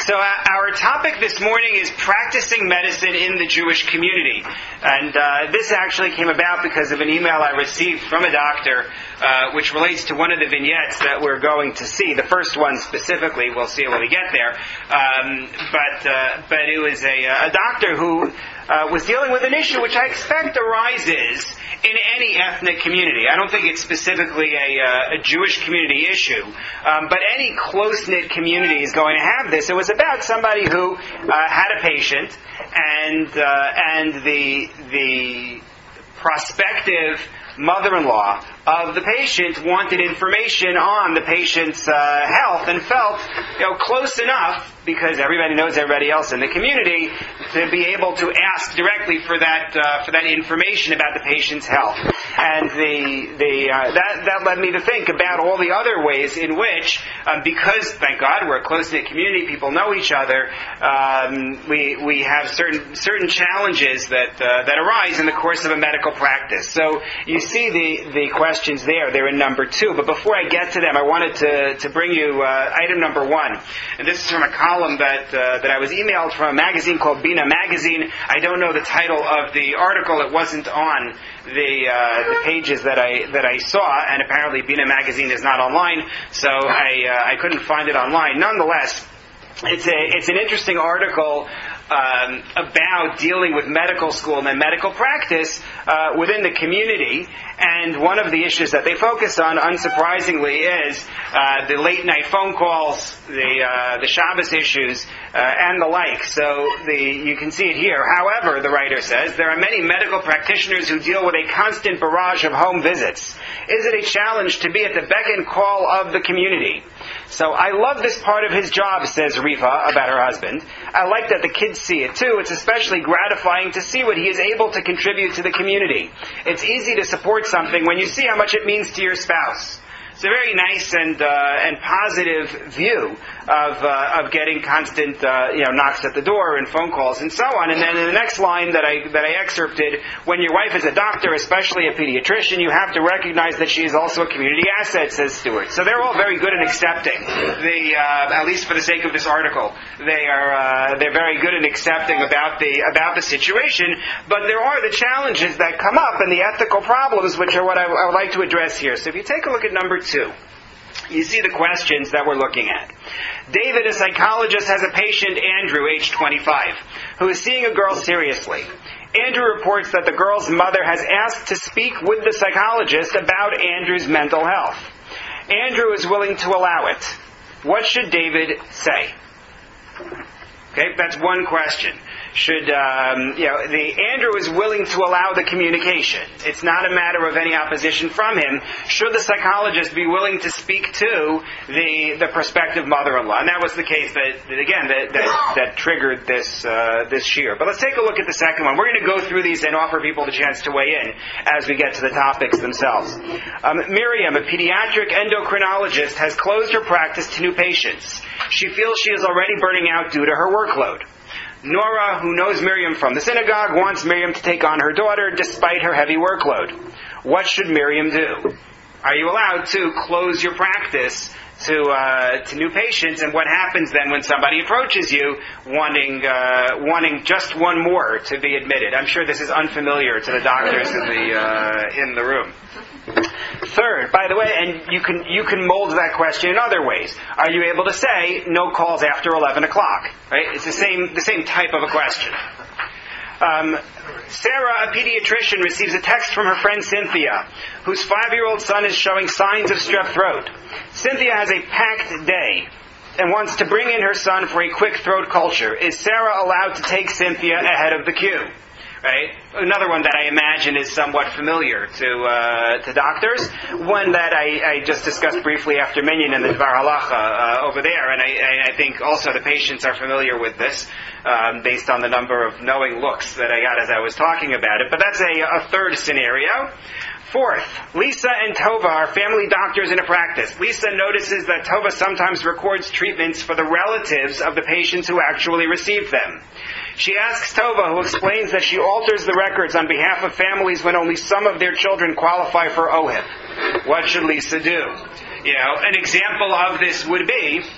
So our topic this morning is practicing medicine in the Jewish community. And this actually came about because of an email I received from a doctor, which relates to one of the vignettes that we're going to see. The first one specifically, we'll see it when we get there. But it was a doctor who was dealing with an issue which I expect arises in any ethnic community. I don't think it's specifically a Jewish community issue, but any close-knit community is going to have this. It was about somebody who had a patient, and the prospective mother-in-law of the patient wanted information on the patient's health and felt, close enough, because everybody knows everybody else in the community, to be able to ask directly for that information about the patient's health. And that led me to think about all the other ways in which, because thank God we're a close-knit community, people know each other, we have certain challenges that arise in the course of a medical practice. So you see the questions there. They're in number 2. But before I get to them, I wanted to bring you item number 1. And this is from a column that I was emailed from a magazine called Bina Magazine. I don't know the title of the article. It wasn't on the pages that I saw, and apparently Bina Magazine is not online, so I couldn't find it online. Nonetheless, it's an interesting article about dealing with medical school and then medical practice within the community. And one of the issues that they focus on, unsurprisingly, is the late night phone calls, the Shabbos issues, and the like. So you can see it here. However, the writer says, there are many medical practitioners who deal with a constant barrage of home visits. Is it a challenge to be at the beck and call of the community? So I love this part of his job, says Rifa about her husband. I like that the kids see it too. It's especially gratifying to see what he is able to contribute to the community. It's easy to support something when you see how much it means to your spouse. It's a very nice and positive view of getting constant knocks at the door and phone calls and so on. And then in the next line that I excerpted, when your wife is a doctor, especially a pediatrician, you have to recognize that she is also a community asset, says Stewart. So they're all very good in accepting at least for the sake of this article, they're very good in accepting about the situation. But there are the challenges that come up and the ethical problems, which are what I would like to address here. So if you take a look at number 2, you see the questions that we're looking at. David, a psychologist, has a patient, Andrew, age 25, who is seeing a girl seriously. Andrew reports that the girl's mother has asked to speak with the psychologist about Andrew's mental health. Andrew is willing to allow it. What should David say? Okay, that's one question. Andrew is willing to allow the communication. It's not a matter of any opposition from him. Should the psychologist be willing to speak to the prospective mother-in-law? And that was the case that triggered this shear. But let's take a look at the second one. We're going to go through these and offer people the chance to weigh in as we get to the topics themselves. Miriam, a pediatric endocrinologist, has closed her practice to new patients. She feels she is already burning out due to her workload. Nora, who knows Miriam from the synagogue, wants Miriam to take on her daughter despite her heavy workload. What should Miriam do? Are you allowed to close your practice to new patients? And what happens then when somebody approaches you wanting just one more to be admitted? I'm sure this is unfamiliar to the doctors in the room. Third, by the way, and you can mold that question in other ways. Are you able to say no calls after 11 o'clock? Right? It's the same type of a question. Sarah, a pediatrician, receives a text from her friend Cynthia, whose 5-year-old son is showing signs of strep throat. Cynthia has a packed day and wants to bring in her son for a quick throat culture. Is Sarah allowed to take Cynthia ahead of the queue? Right? Another one that I imagine is somewhat familiar to doctors. One that I just discussed briefly after Minyan and the Dvar Halacha over there, and I think also the patients are familiar with this based on the number of knowing looks that I got as I was talking about it. But that's a third scenario. Fourth, Lisa and Tova are family doctors in a practice. Lisa notices that Tova sometimes records treatments for the relatives of the patients who actually received them. She asks Tova, who explains that she alters the records on behalf of families when only some of their children qualify for OHIP. What should Lisa do? An example of this would be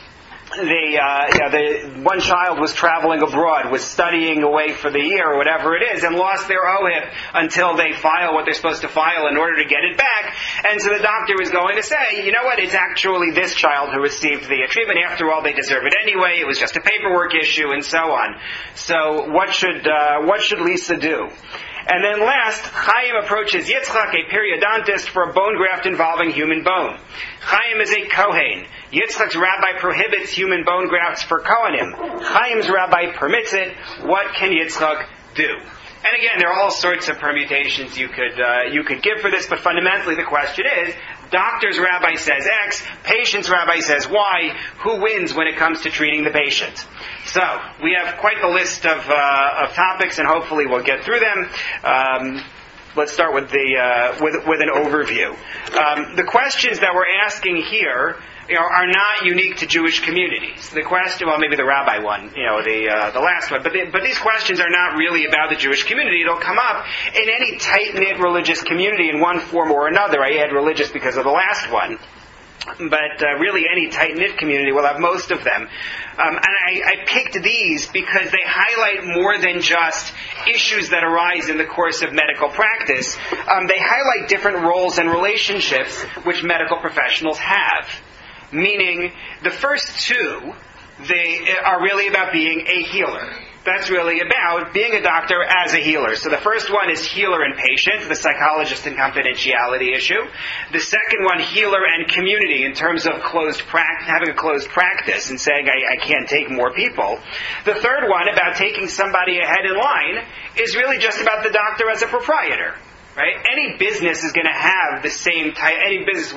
the one child was traveling abroad, was studying away for the year or whatever it is, and lost their OHIP until they file what they're supposed to file in order to get it back. And so the doctor was going to say, you know what, it's actually this child who received the treatment. After all, they deserve it anyway. It was just a paperwork issue and so on. So what should Lisa do? And then last, Chaim approaches Yitzchak, a periodontist, for a bone graft involving human bone. Chaim is a Kohen. Yitzchak's rabbi prohibits human bone grafts for Kohanim. Chaim's rabbi permits it. What can Yitzchak do? And again, there are all sorts of permutations you could give for this, but fundamentally the question is, doctor's rabbi says X, patient's rabbi says Y. Who wins when it comes to treating the patient? So we have quite the list of topics, and hopefully we'll get through them. Let's start with with an overview. The questions that we're asking here, are not unique to Jewish communities. The question, well, maybe the rabbi one, the last one, but these questions are not really about the Jewish community. It'll come up in any tight-knit religious community in one form or another. I add religious because of the last one. But really any tight-knit community will have most of them. And I picked these because they highlight more than just issues that arise in the course of medical practice. They highlight different roles and relationships which medical professionals have. Meaning, the first two, they are really about being a healer. That's really about being a doctor as a healer. So the first one is healer and patient, the psychologist and confidentiality issue. The second one, healer and community, in terms of having a closed practice and saying, I can't take more people. The third one, about taking somebody ahead in line, is really just about the doctor as a proprietor. Right? Any business is going to have the same type. Any business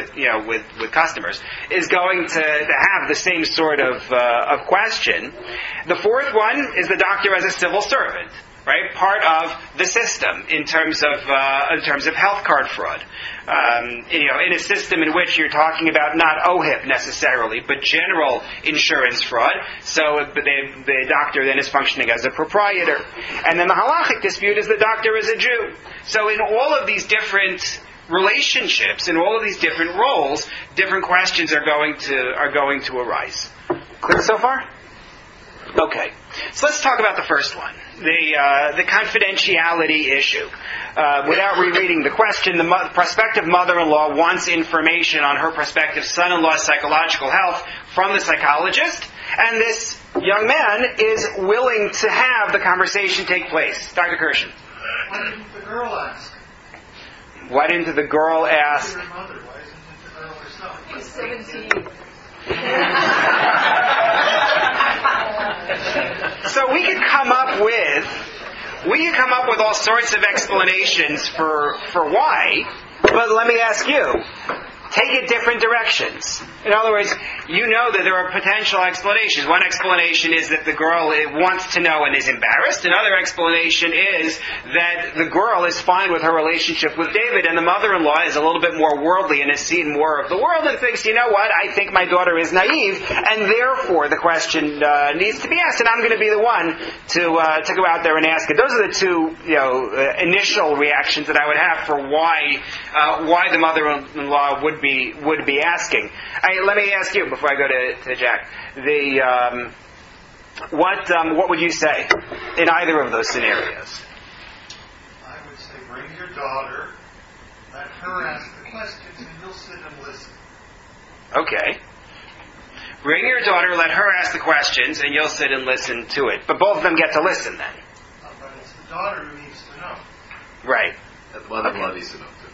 with customers is going to have the same sort of question. The fourth one is the doctor as a civil servant, right? Part of the system in terms of health card fraud. In a system in which you're talking about not OHIP necessarily, but general insurance fraud. So the doctor then is functioning as a proprietor. And then the halachic dispute is the doctor is a Jew. So in all of these different relationships, in all of these different roles, different questions are going to arise. Clear so far? Okay. So let's talk about the first one, the confidentiality issue. Without rereading the question, the prospective mother-in-law wants information on her prospective son-in-law's psychological health from the psychologist, and this young man is willing to have the conversation take place. Dr. Kirshen. Why didn't the girl ask? Why didn't the girl ask? Your mother. Why isn't the girl herself? He's 17. So we could come up with all sorts of explanations for why, but let me ask you, take it different directions. In other words, you know that there are potential explanations. One explanation is that the girl wants to know and is embarrassed. Another explanation is that the girl is fine with her relationship with David, and the mother-in-law is a little bit more worldly and has seen more of the world and thinks, you know what, I think my daughter is naive, and therefore the question needs to be asked, and I'm going to be the one to go out there and ask it. Those are the two initial reactions that I would have for why the mother-in-law would be asking. Let me ask you before I go to Jack. What would you say in either of those scenarios? I would say bring your daughter, let her ask the questions, and you'll sit and listen. Okay. Bring your daughter, let her ask the questions, and you'll sit and listen to it. But both of them get to listen then. But it's the daughter who needs to know. Right. The mother-in-law needs to know too.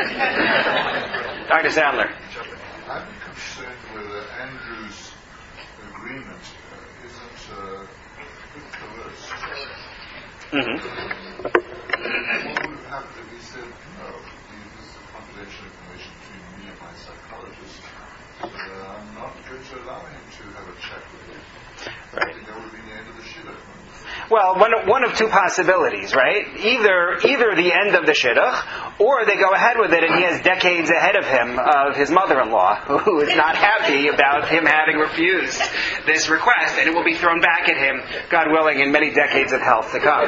Dr. Sandler. I'm concerned whether Andrew's agreement isn't coerced. Mm-hmm. What would have happened if he said, no, this is confidential information between me and my psychologist. I'm not going to allow him to have a chat with you. Right. I think that would be the end of the shiva. Well, one of two possibilities, right? Either the end of the shidduch, or they go ahead with it and he has decades ahead of him of his mother-in-law, who is not happy about him having refused this request, and it will be thrown back at him, God willing, in many decades of health to come.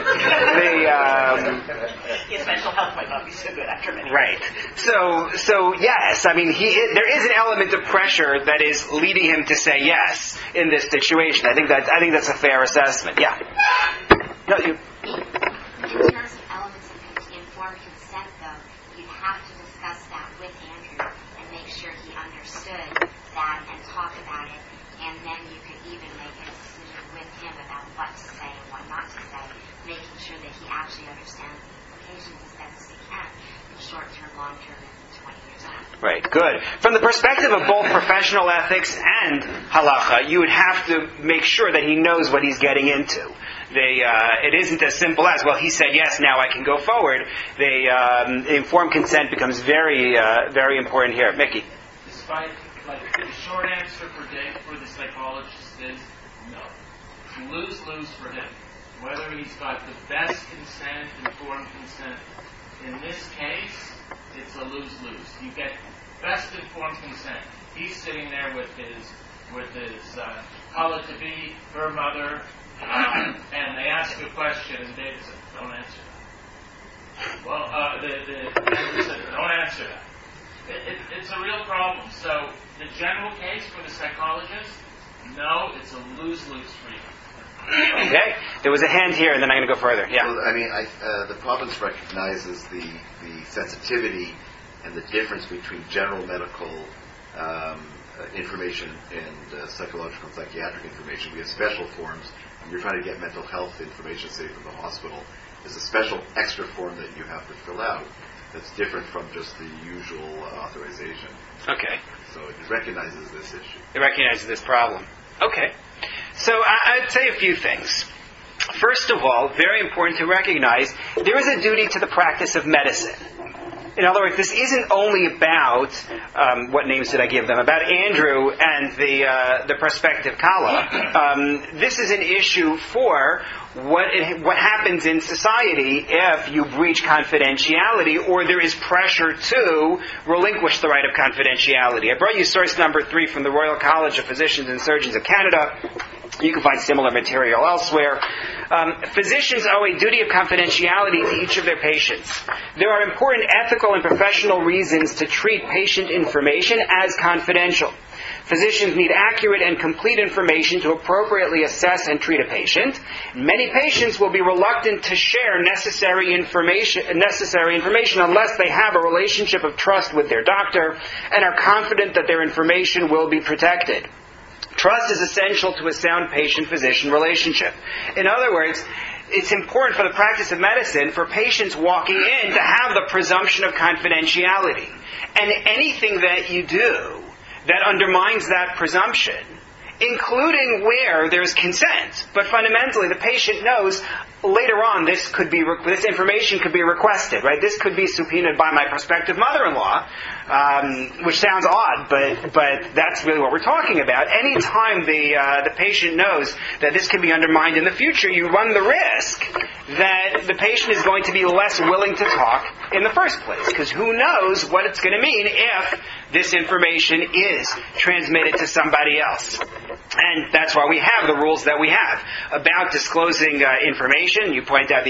His mental health might not be so good after many. Right. So yes, I mean, there is an element of pressure that is leading him to say yes in this situation. I think that's a fair assessment. Yeah. No, you. In terms of elements of informed consent, though, you'd have to discuss that with Andrew and make sure he understood that and talk about it, and then you could even make a decision with him about what to say and what not to say, making sure that he actually understands the implications as best as he can in short-term, long-term, and 20 years out. Right, good. From the perspective of both professional ethics and halacha, you would have to make sure that he knows what he's getting into. It isn't as simple as, well, he said yes, now I can go forward. Informed consent becomes very, very important here. Mickey. Despite, the short answer for the psychologist is no. It's lose-lose for him. Whether he's got the best consent, informed consent. In this case, it's a lose-lose. You get best informed consent. He's sitting there with his kala-to-be, her mother, and they ask a question, and David said, "Don't answer that." Well, the said, "Don't answer that." It's a real problem. So the general case for the psychologist, no, it's a lose-lose for you. Okay. There was a hand here, and then I'm going to go further. Yeah. Well, I mean, the province recognizes the sensitivity and the difference between general medical information and psychological and psychiatric information. We have special forms. When you're trying to get mental health information, say, from the hospital, there's a special extra form that you have to fill out that's different from just the usual authorization. Okay. So it recognizes this issue. It recognizes this problem. Okay. So I'd say a few things. First of all, very important to recognize, there is a duty to the practice of medicine. In other words, this isn't only about, what names did I give them, about Andrew and the prospective Kala. This is an issue for what happens in society if you breach confidentiality or there is pressure to relinquish the right of confidentiality. I brought you source number 3 from the Royal College of Physicians and Surgeons of Canada. You can find similar material elsewhere. Physicians owe a duty of confidentiality to each of their patients. There are important ethical and professional reasons to treat patient information as confidential. Physicians need accurate and complete information to appropriately assess and treat a patient. Many patients will be reluctant to share necessary information unless they have a relationship of trust with their doctor and are confident that their information will be protected. Trust is essential to a sound patient-physician relationship. In other words, it's important for the practice of medicine for patients walking in to have the presumption of confidentiality. And anything that you do that undermines that presumption, including where there's consent, but fundamentally the patient knows later on this information could be requested, right? This could be subpoenaed by my prospective mother-in-law, which sounds odd, but that's really what we're talking about. Anytime the patient knows that this can be undermined in the future, you run the risk that the patient is going to be less willing to talk in the first place, because who knows what it's going to mean if this information is transmitted to somebody else. And that's why we have the rules that we have about disclosing information. You point out the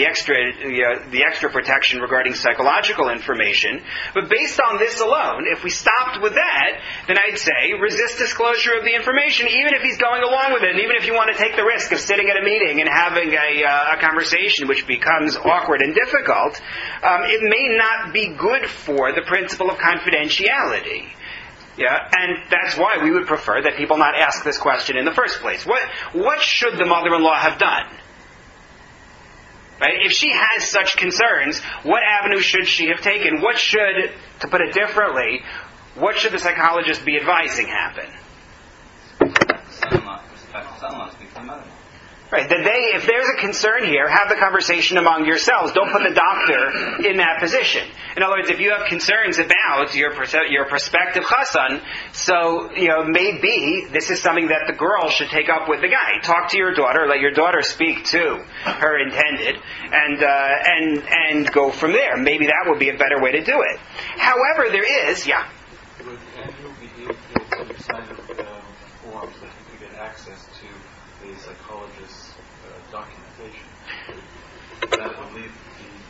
extra protection regarding psychological information. But based on this alone, if we stopped with that, then I'd say resist disclosure of the information, even if he's going along with it, and even if you want to take the risk of sitting at a meeting and having a conversation which becomes awkward and difficult, it may not be good for the principle of confidentiality. Yeah, and that's why we would prefer that people not ask this question in the first place. What should the mother-in-law have done? Right? If she has such concerns, what avenue should she have taken? What should, to put it differently, what should the psychologist be advising happen? Son-in-law speak to the mother-in-law. Right, that if there's a concern here, have the conversation among yourselves. Don't put the doctor in that position. In other words, if you have concerns about your prospective chassan, so, maybe this is something that the girl should take up with the guy. Talk to your daughter, let your daughter speak to her intended, and go from there. Maybe that would be a better way to do it. However, there is, Would Andrew be able to sign forms that he could get access to the psychologist's documentation? That would leave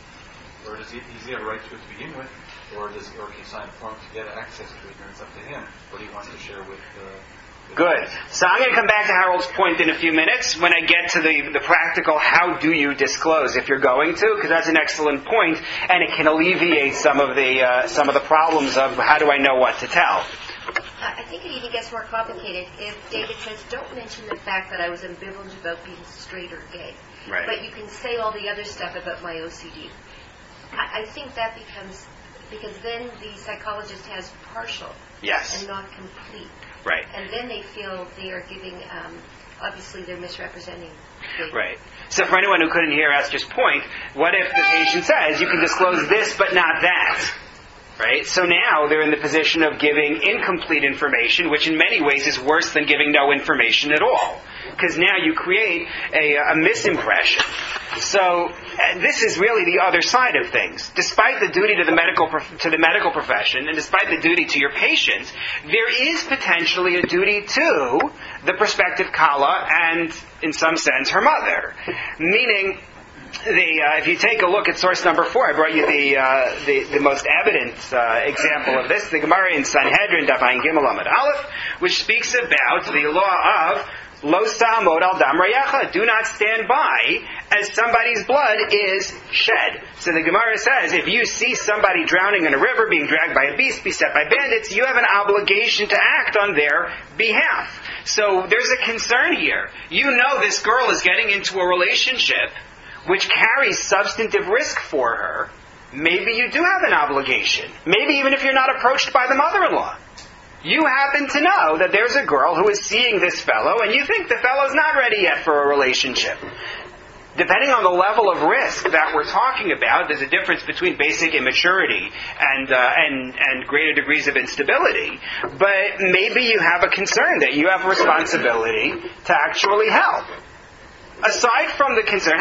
or does he have a right to it to begin with, or can he sign a form to get access to it, and it's up to him what he wants to share with Good. So I'm going to come back to Harold's point in a few minutes when I get to the practical how do you disclose if you're going to, because that's an excellent point, and it can alleviate some of the problems of how do I know what to tell. I think it even gets more complicated if David says, don't mention the fact that I was ambivalent about being straight or gay. Right. But you can say all the other stuff about my OCD. I think that becomes, because then the psychologist has partial Yes. and not complete. Right. And then they feel they are giving, obviously they're misrepresenting David. Right. So for anyone who couldn't hear Esther's point, what if the patient says, you can disclose this but not that? Right? So now they're in the position of giving incomplete information, which in many ways is worse than giving no information at all. Because now you create a misimpression. So this is really the other side of things. Despite the duty to the medical profession, and despite the duty to your patients, there is potentially a duty to the prospective Kala and, in some sense, her mother. Meaning, if you take a look at source number 4, I brought you the most evident example of this, the Gemara in Sanhedrin, Daf Ayin Gimel Amud Aleph, which speaks about the law of Lo Sa'amod al Dam Rayacha, do not stand by as somebody's blood is shed. So the Gemara says, if you see somebody drowning in a river, being dragged by a beast, beset by bandits, you have an obligation to act on their behalf. So there's a concern here. You know this girl is getting into a relationship which carries substantive risk for her. Maybe you do have an obligation. Maybe even if you're not approached by the mother-in-law. You happen to know that there's a girl who is seeing this fellow, and you think the fellow's not ready yet for a relationship. Depending on the level of risk that we're talking about, there's a difference between basic immaturity and greater degrees of instability. But maybe you have a concern that you have a responsibility to actually help. Aside from the concern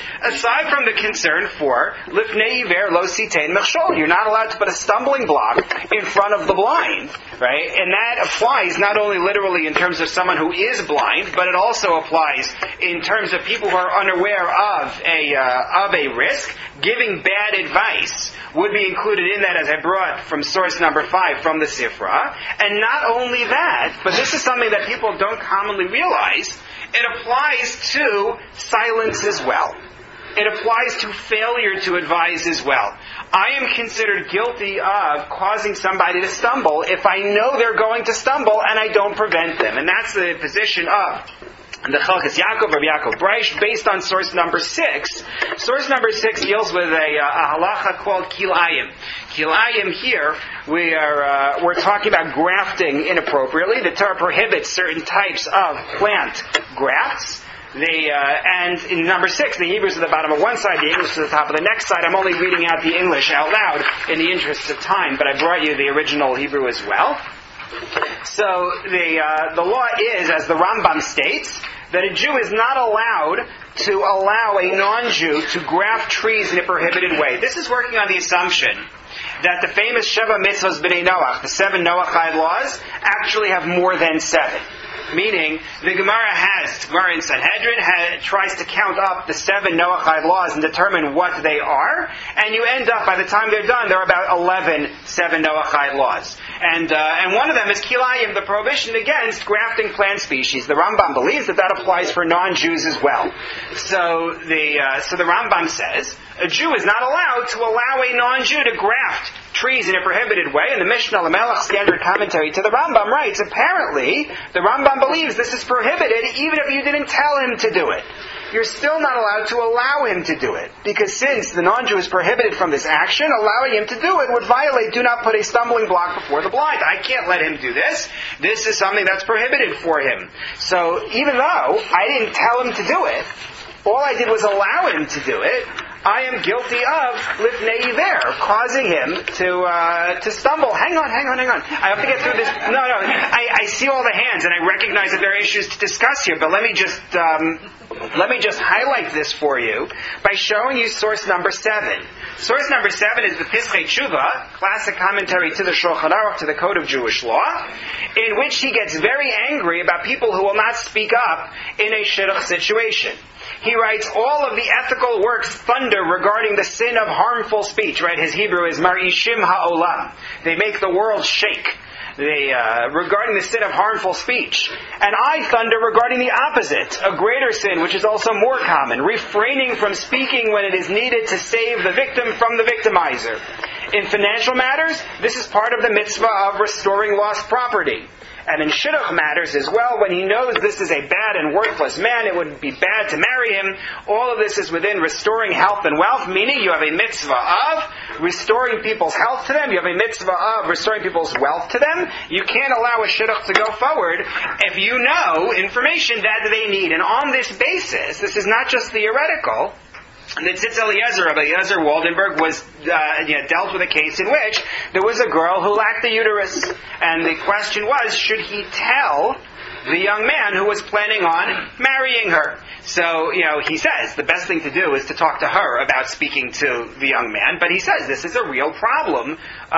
for lifnei iver lo sitein mechshol, you're not allowed to put a stumbling block in front of the blind, right? And that applies not only literally in terms of someone who is blind, but it also applies in terms of people who are unaware of a risk. Giving bad advice would be included in that, as I brought from source number 5 from the Sifra. And not only that, but this is something that people don't commonly realize. It applies to silence as well. It applies to failure to advise as well. I am considered guilty of causing somebody to stumble if I know they're going to stumble and I don't prevent them. And that's the position of the Chalkas Yaakov, Rabbi Yaakov Breish, based on source number 6. Source number 6 deals with a halacha called kilayim. Kilayim here, we're talking about grafting inappropriately. The Torah prohibits certain types of plant grafts. And in number 6, the Hebrew is at the bottom of one side, the English is at the top of the next side. I'm only reading out the English out loud in the interest of time, but I brought you the original Hebrew as well. So the law is, as the Rambam states, that a Jew is not allowed to allow a non-Jew to graft trees in a prohibited way. This is working on the assumption that the famous Sheva Mitzvos B'nai Noach, the 7 Noachide laws, actually have more than 7. Meaning, the Gemara in Sanhedrin tries to count up the 7 Noachide laws and determine what they are, and you end up, by the time they're done, there are about 11 7 Noachide laws. And one of them is Kilayim, the prohibition against grafting plant species. The Rambam believes that applies for non-Jews as well. So the Rambam says, a Jew is not allowed to allow a non-Jew to graft trees in a prohibited way, and the Mishnah Lamelech standard commentary to the Rambam writes, apparently, the Rambam believes this is prohibited even if you didn't tell him to do it. You're still not allowed to allow him to do it. Because since the non-Jew is prohibited from this action, allowing him to do it would violate do not put a stumbling block before the blind. I can't let him do this. This is something that's prohibited for him. So even though I didn't tell him to do it, all I did was allow him to do it, I am guilty of lifnei iver, causing him to stumble. Hang on. I have to get through this. No. I see all the hands, and I recognize that there are issues to discuss here. But let me just highlight this for you by showing you source number 7. Source number 7 is the Pischei Tshuva, classic commentary to the Shulchan Aruch, to the Code of Jewish Law, in which he gets very angry about people who will not speak up in a shidduch situation. He writes all of the ethical works thunder regarding the sin of harmful speech. Right? His Hebrew is Mar'ishim ha'olam. They make the world shake. Regarding the sin of harmful speech. And I thunder regarding the opposite, a greater sin, which is also more common, refraining from speaking when it is needed to save the victim from the victimizer. In financial matters, this is part of the mitzvah of restoring lost property. And in shidduch matters as well, when he knows this is a bad and worthless man, it would be bad to marry him. All of this is within restoring health and wealth, meaning you have a mitzvah of restoring people's health to them. You have a mitzvah of restoring people's wealth to them. You can't allow a shidduch to go forward if you know information that they need. And on this basis, this is not just theoretical. The Tzitz Eliezer of Eliezer Waldenberg was dealt with a case in which there was a girl who lacked a uterus, and the question was, should he tell the young man who was planning on marrying her? So, he says the best thing to do is to talk to her about speaking to the young man. But he says this is a real problem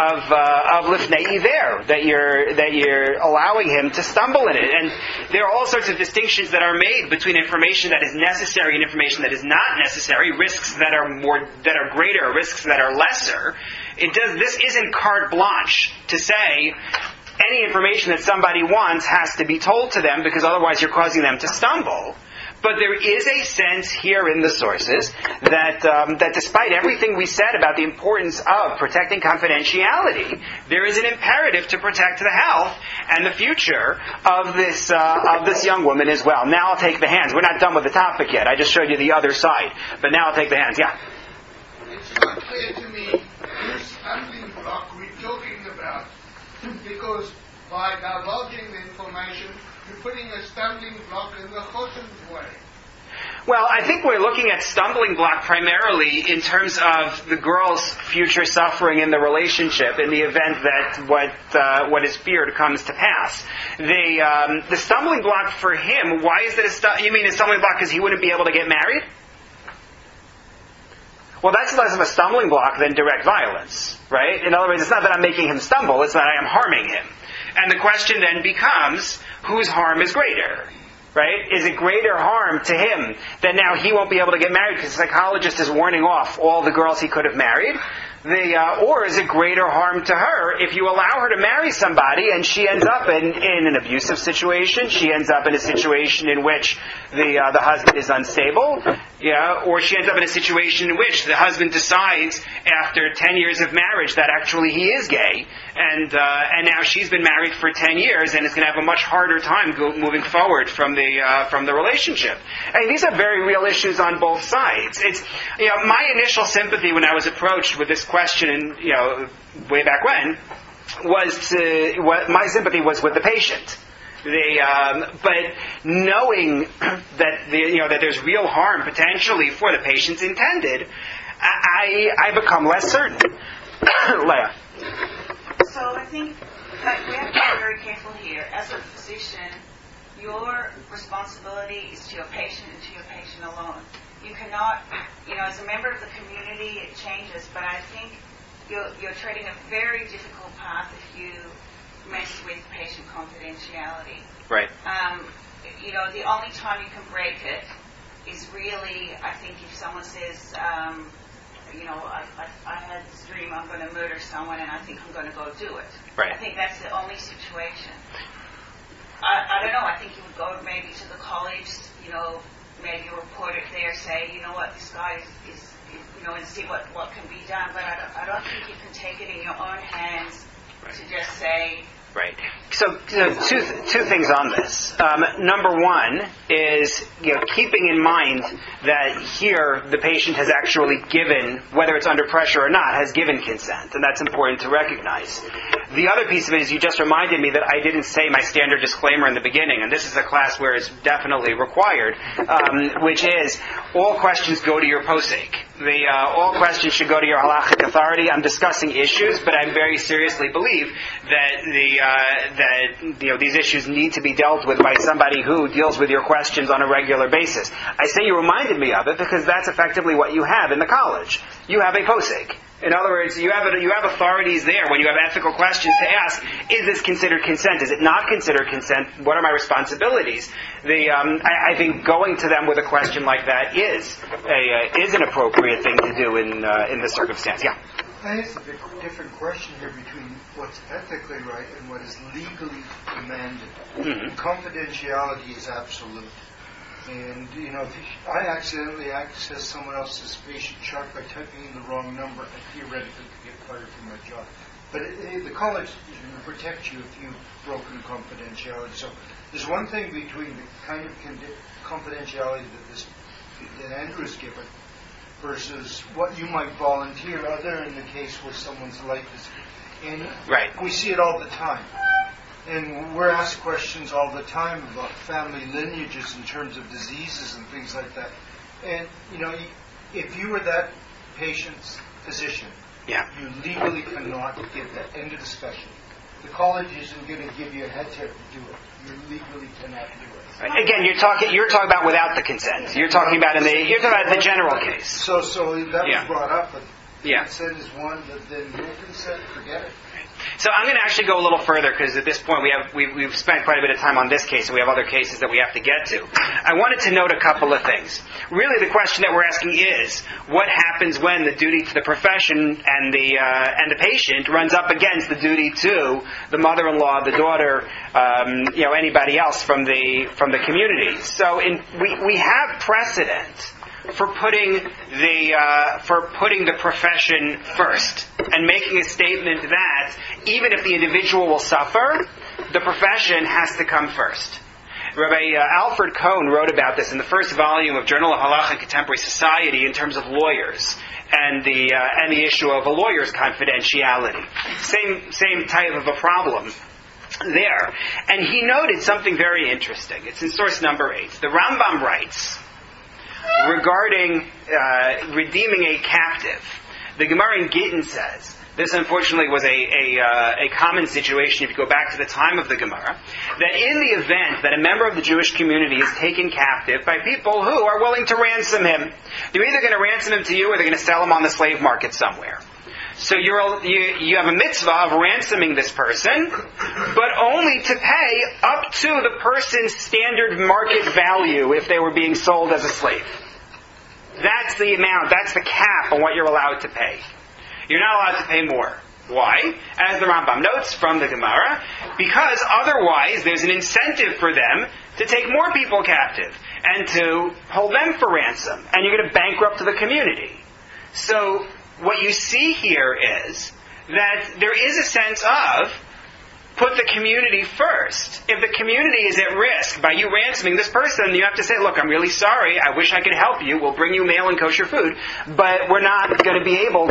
of lifnei iver, that you're allowing him to stumble in it. And there are all sorts of distinctions that are made between information that is necessary and information that is not necessary, risks that are greater, risks that are lesser. This isn't carte blanche to say any information that somebody wants has to be told to them, because otherwise you're causing them to stumble. But there is a sense here in the sources that despite everything we said about the importance of protecting confidentiality, there is an imperative to protect the health and the future of this young woman as well. Now I'll take the hands. We're not done with the topic yet. I just showed you the other side. But now I'll take the hands. Yeah? It's not clear to me which stumbling block we're talking about. Because by divulging the information, you're putting a stumbling block in the chosen's way. Well, I think we're looking at stumbling block primarily in terms of the girl's future suffering in the relationship in the event that what is feared comes to pass. The stumbling block for him, why is it you mean a stumbling block because he wouldn't be able to get married? Well, that's less of a stumbling block than direct violence, right? In other words, it's not that I'm making him stumble, it's that I am harming him. And the question then becomes, whose harm is greater? Right? Is it greater harm to him that now he won't be able to get married because the psychologist is warning off all the girls he could have married? Or is it greater harm to her if you allow her to marry somebody and she ends up in an abusive situation, she ends up in a situation in which the husband is unstable, or she ends up in a situation in which the husband decides after 10 years of marriage that actually he is gay, and now she's been married for 10 years and is going to have a much harder time moving forward from the relationship. I mean, these are very real issues on both sides. It's my initial sympathy when I was approached with this question, way back when, my sympathy was with the patient. But knowing that there's real harm potentially for the patient's intended, I become less certain. Leah. So I think we have to be very careful here. As a physician, your responsibility is to your patient and to your patient alone. You cannot, as a member of the community, it changes, but I think you're treading a very difficult path if you mess with patient confidentiality. Right. The only time you can break it is really, I think, if someone says, I had this dream, I'm going to murder someone, and I think I'm going to go do it. Right. I think that's the only situation. I don't know, I think you would go maybe to the college, maybe report it there, say, you know what, this guy is and see what can be done. But I don't think you can take it in your own hands to just say. Right. So two things on this. Number one is keeping in mind that here the patient has actually given, whether it's under pressure or not, has given consent, and that's important to recognize. The other piece of it is you just reminded me that I didn't say my standard disclaimer in the beginning, and this is a class where it's definitely required, which is all questions go to your posek. All questions should go to your halachic authority. I'm discussing issues, but I very seriously believe that these issues need to be dealt with by somebody who deals with your questions on a regular basis. I say you reminded me of it because that's effectively what you have in the college. You have a posek. In other words, you have authorities there when you have ethical questions to ask, is this considered consent? Is it not considered consent? What are my responsibilities? I think going to them with a question like that is an appropriate thing to do in this circumstance. Yeah? I think it's a big different question here between what's ethically right and what is legally demanded. Mm-hmm. Confidentiality is absolute. And, if I accidentally access someone else's patient chart by typing in the wrong number, I theoretically could get fired from my job. But the college is going to protect you if you've broken confidentiality. So there's one thing between the kind of confidentiality that Andrew has given versus what you might volunteer, other in the case where someone's life is... And right. We see it all the time. And we're asked questions all the time about family lineages in terms of diseases and things like that. And, if you were that patient's physician, you legally cannot give that. End of discussion. The college isn't going to give you a head tip to do it. You legally cannot do it. Right. Again, you're talking about without the consent. You're talking about the general case. So that was brought up, but Yeah. Consent is one, but then no consent, forget it. So I'm going to actually go a little further because at this point we've spent quite a bit of time on this case and we have other cases that we have to get to. I wanted to note a couple of things. Really the question that we're asking is, what happens when the duty to the profession and the patient runs up against the duty to the mother-in-law, the daughter, anybody else from the community. So we have precedent for putting the profession first and making a statement that even if the individual will suffer, the profession has to come first. Rabbi Alfred Cohn wrote about this in the first volume of Journal of Halacha and Contemporary Society in terms of lawyers and the issue of a lawyer's confidentiality. Same type of a problem there. And he noted something very interesting. It's in source number 8. The Rambam writes regarding redeeming a captive. The Gemara in Gittin says, this unfortunately was a common situation if you go back to the time of the Gemara, that in the event that a member of the Jewish community is taken captive by people who are willing to ransom him, they're either going to ransom him to you or they're going to sell him on the slave market somewhere. So you have a mitzvah of ransoming this person, but only to pay up to the person's standard market value if they were being sold as a slave. That's the amount, that's the cap on what you're allowed to pay. You're not allowed to pay more. Why? As the Rambam notes from the Gemara, because otherwise there's an incentive for them to take more people captive and to hold them for ransom, and you're going to bankrupt the community. So what you see here is that there is a sense of put the community first. If the community is at risk by you ransoming this person, you have to say, look, I'm really sorry. I wish I could help you. We'll bring you mail and kosher food, but we're not going to be able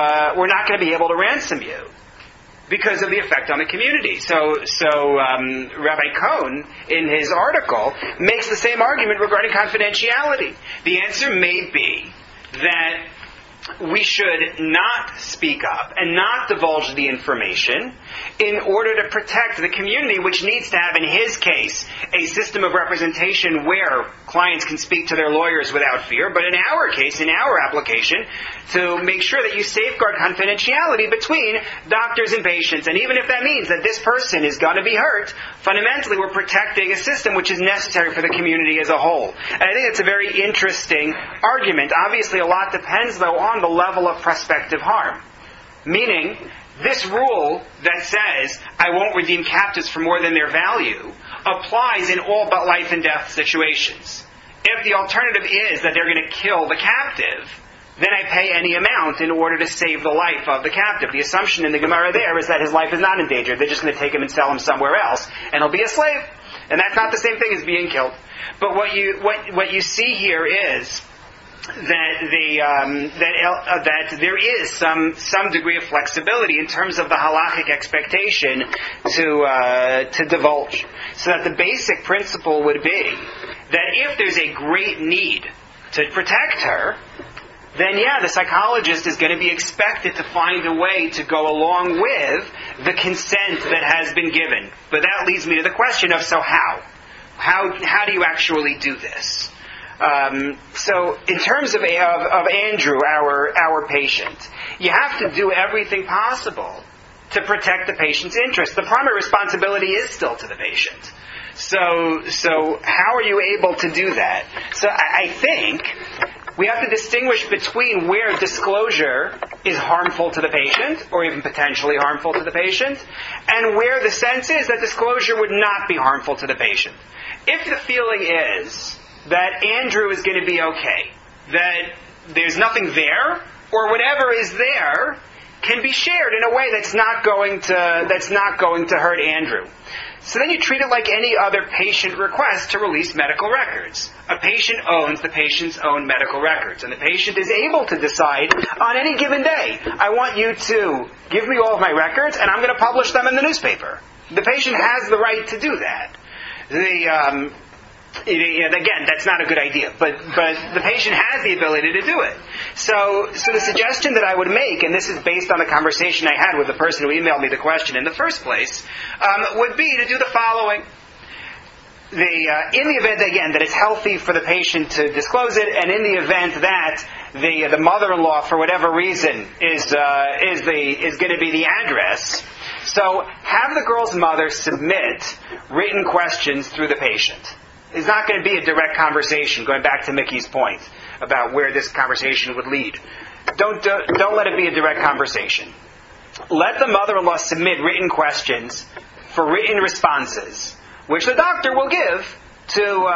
to ransom you because of the effect on the community. So Rabbi Cohn, in his article, makes the same argument regarding confidentiality. The answer may be that we should not speak up and not divulge the information in order to protect the community, which needs to have, in his case, a system of representation where clients can speak to their lawyers without fear, but in our case, in our application, to make sure that you safeguard confidentiality between doctors and patients. And even if that means that this person is going to be hurt, fundamentally we're protecting a system which is necessary for the community as a whole. And I think it's a very interesting argument. Obviously, a lot depends, though, on the level of prospective harm. Meaning, this rule that says, I won't redeem captives for more than their value, applies in all but life and death situations. If the alternative is that they're going to kill the captive, then I pay any amount in order to save the life of the captive. The assumption in the Gemara there is that his life is not in danger. They're just going to take him and sell him somewhere else, and he'll be a slave. And that's not the same thing as being killed. But what you see here is that there is some degree of flexibility in terms of the halachic expectation to divulge. So that the basic principle would be that if there's a great need to protect her, then the psychologist is going to be expected to find a way to go along with the consent that has been given. But that leads me to the question of, so how? How do you actually do this? So in terms of Andrew, our patient, you have to do everything possible to protect the patient's interest. The primary responsibility is still to the patient. So how are you able to do that? So I think we have to distinguish between where disclosure is harmful to the patient, or even potentially harmful to the patient, and where the sense is that disclosure would not be harmful to the patient. If the feeling is that Andrew is going to be okay, that there's nothing there, or whatever is there can be shared in a way that's not going to hurt Andrew. So then you treat it like any other patient request to release medical records. A patient owns the patient's own medical records, and the patient is able to decide on any given day, I want you to give me all of my records, and I'm going to publish them in the newspaper. The patient has the right to do that. Again, that's not a good idea, but the patient has the ability to do it. So the suggestion that I would make, and this is based on the conversation I had with the person who emailed me the question in the first place, would be to do the following. In the event, again, that it's healthy for the patient to disclose it, and in the event that the mother-in-law, for whatever reason, is going to be the address, so have the girl's mother submit written questions through the patient. It's not going to be a direct conversation, going back to Mickey's point about where this conversation would lead. Don't let it be a direct conversation. Let the mother-in-law submit written questions for written responses, which the doctor will give to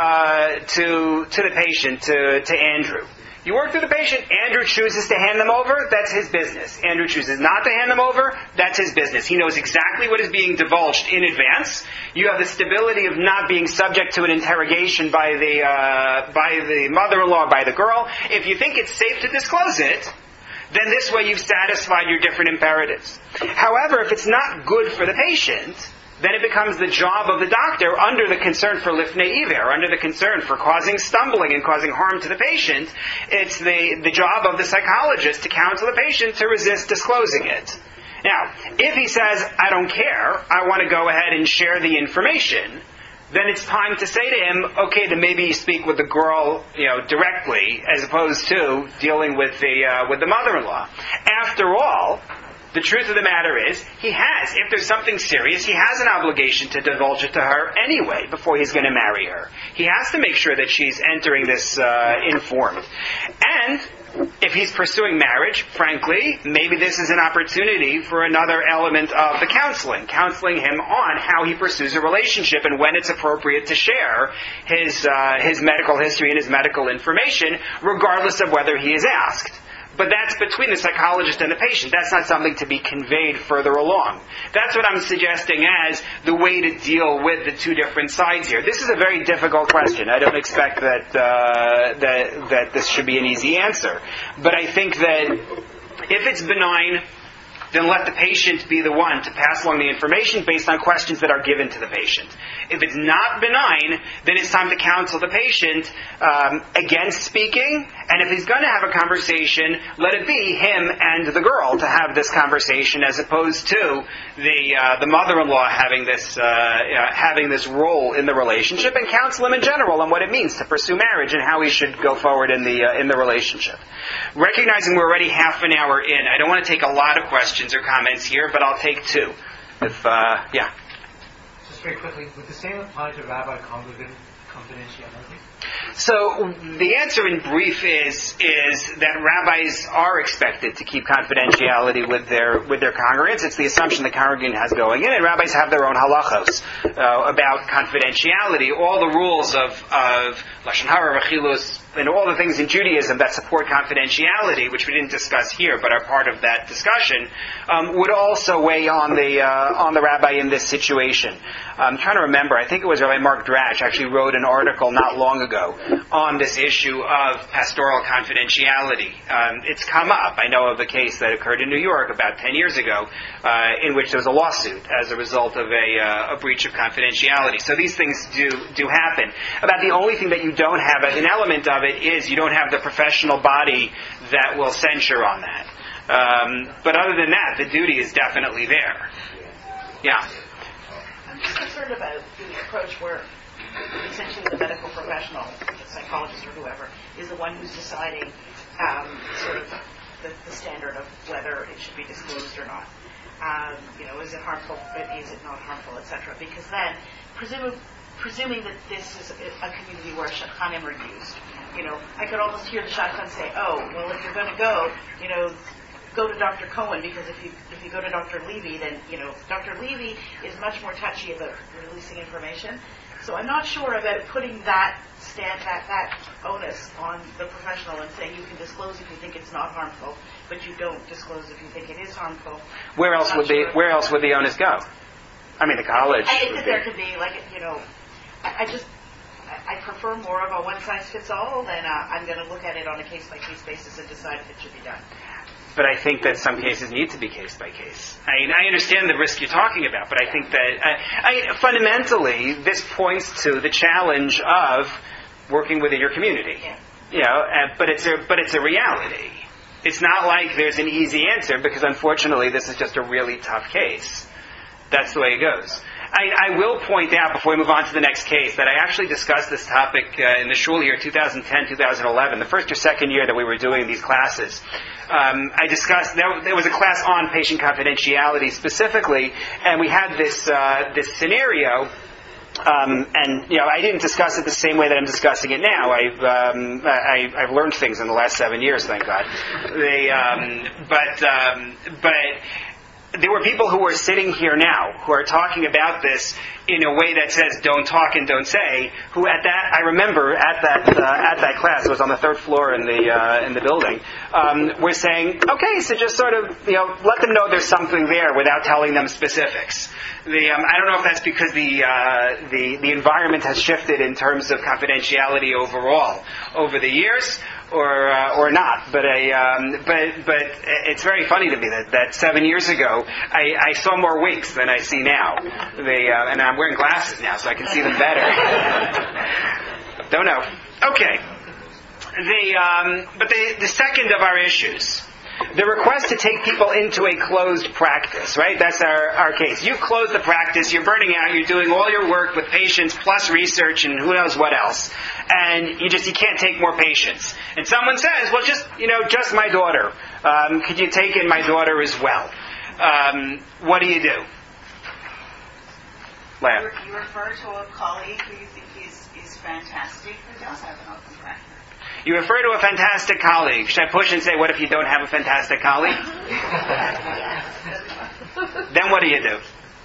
the patient, to Andrew. You work through the patient. Andrew chooses to hand them over. That's his business. Andrew chooses not to hand them over. That's his business. He knows exactly what is being divulged in advance. You have the stability of not being subject to an interrogation by the mother-in-law, by the girl. If you think it's safe to disclose it, then this way you've satisfied your different imperatives. However, if it's not good for the patient, then it becomes the job of the doctor, under the concern for lifnei iver, under the concern for causing stumbling and causing harm to the patient, it's the job of the psychologist to counsel the patient to resist disclosing it. Now, if he says, I don't care, I want to go ahead and share the information, then it's time to say to him, okay, then maybe you speak with the girl, directly, as opposed to dealing with the mother-in-law. After all, the truth of the matter is, if there's something serious, he has an obligation to divulge it to her anyway before he's going to marry her. He has to make sure that she's entering this informed. And if he's pursuing marriage, frankly, maybe this is an opportunity for another element of the counseling him on how he pursues a relationship and when it's appropriate to share his medical history and his medical information, regardless of whether he is asked. But that's between the psychologist and the patient. That's not something to be conveyed further along. That's what I'm suggesting as the way to deal with the two different sides here. This is a very difficult question. I don't expect that this should be an easy answer. But I think that if it's benign, then let the patient be the one to pass along the information based on questions that are given to the patient. If it's not benign, then it's time to counsel the patient against speaking, and if he's going to have a conversation, let it be him and the girl to have this conversation, as opposed to the mother-in-law having this role in the relationship, and counsel him in general on what it means to pursue marriage and how he should go forward in the relationship. Recognizing we're already half an hour in, I don't want to take a lot of questions or comments here, but I'll take two. Just very quickly, would the same apply to rabbi-congregant confidentiality? So the answer in brief is that rabbis are expected to keep confidentiality with their congregants. It's the assumption the congregant has going in, and rabbis have their own halachos about confidentiality. All the rules of lashon hara, v'chilus, and all the things in Judaism that support confidentiality, which we didn't discuss here, but are part of that discussion, would also weigh on the rabbi in this situation. I'm trying to remember. I think it was Rabbi Mark Dratch actually wrote an article not long ago on this issue of pastoral confidentiality. It's come up. I know of a case that occurred in New York about 10 years ago in which there was a lawsuit as a result of a breach of confidentiality. So these things do happen. About the only thing that you don't have as an element of it is you don't have the professional body that will censure on that. But other than that, the duty is definitely there. Yeah. I'm just concerned about the approach where essentially the medical professional, the psychologist or whoever, is the one who's deciding sort of the standard of whether it should be disclosed or not. Is it harmful? Is it not harmful, etc. Because then, presuming that this is a community where shadchanim are used, I could almost hear the shadchan say, "Oh, well, if you're going to go to Dr. Cohen, because if you go to Dr. Levy, then Dr. Levy is much more touchy about releasing information." So I'm not sure about putting that onus on the professional and saying you can disclose if you think it's not harmful, but you don't disclose if you think it is harmful. Where else would the onus go? I mean, the college. I think that there could be I prefer more of a one-size-fits-all than I'm going to look at it on a case-by-case basis and decide if it should be done. But I think that some cases need to be case by case. I understand the risk you're talking about, but I think that fundamentally this points to the challenge of working within your community. Yeah. But it's a reality. It's not like there's an easy answer because unfortunately this is just a really tough case. That's the way it goes. I will point out before we move on to the next case that I actually discussed this topic in the shul here 2010, 2011, the first or second year that we were doing these classes. I discussed, there was a class on patient confidentiality specifically, and we had this scenario, and I didn't discuss it the same way that I'm discussing it now. I've learned things in the last 7 years, thank God. But there were people who were sitting here now who are talking about this in a way that says don't talk and don't say, who I remember at that class, it was on the third floor in the building, were saying, okay, so just sort of, let them know there's something there without telling them specifics. I don't know if that's because the environment has shifted in terms of confidentiality overall over the years, or not, but it's very funny to me that 7 years ago I saw more winks than I see now. And I'm wearing glasses now, so I can see them better. Don't know. Okay. But the second of our issues, the request to take people into a closed practice, right? That's our case. You close the practice, you're burning out, you're doing all your work with patients plus research and who knows what else. And you can't take more patients. And someone says, well, just my daughter. Could you take in my daughter as well? What do you do? Lamb. You refer to a colleague who you think is fantastic who does have an open practice. You refer to a fantastic colleague. Should I push and say, what if you don't have a fantastic colleague? Then what do you do?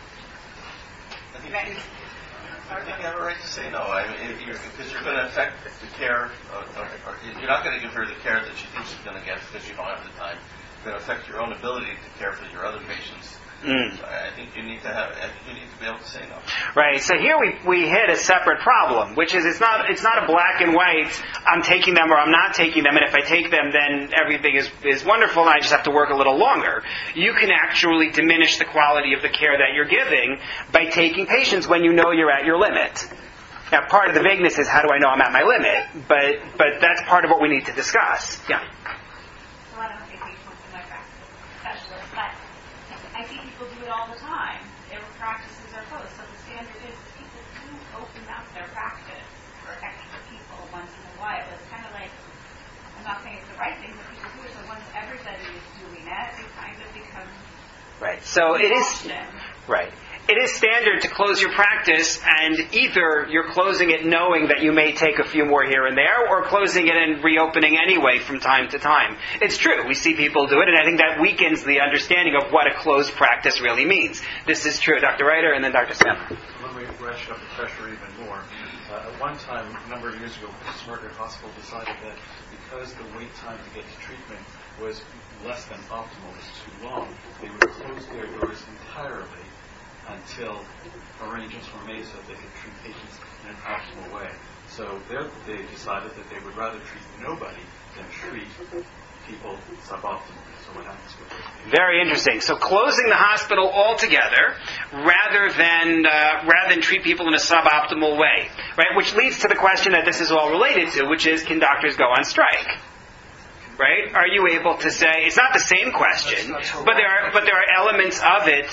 I think you have a right to say no. Because you're going to affect the care, or you're not going to give her the care that she thinks she's going to get because you don't have the time. You're going to affect your own ability to care for your other patients. So I think you need to be able to say no. Right. So here we hit a separate problem, which is it's not a black and white. I'm taking them or I'm not taking them, and if I take them, then everything is wonderful, and I just have to work a little longer. You can actually diminish the quality of the care that you're giving by taking patients when you know you're at your limit. Now, part of the vagueness is how do I know I'm at my limit? But that's part of what we need to discuss. Yeah. So I don't think we put in my practice specialist, but I see people do it all the time. Their practices are closed, so the standard is people do open up their practice for extra people once in a while. It's kind of like, I'm not saying it's the right thing, but people do it, so once everybody is doing it, it kind of becomes right. So it is right. it is standard to close your practice, and either you're closing it knowing that you may take a few more here and there, or closing it and reopening anyway from time to time. It's true. We see people do it, and I think that weakens the understanding of what a closed practice really means. This is true. Dr. Reiter and then Dr. Sandler. Let me ratchet up the pressure even more. At one time, a number of years ago, Smuggler Hospital decided that because the wait time to get to treatment was less than optimal, was too long, they would close their doors entirely until arrangements were made so that they could treat patients in an optimal way. So they decided that they would rather treat nobody than treat people suboptimally. So what happens with those people? Very interesting. So closing the hospital altogether rather than treat people in a suboptimal way, right? Which leads to the question that this is all related to, which is, can doctors go on strike? Right? Are you able to say, it's not the same question, but there are elements of it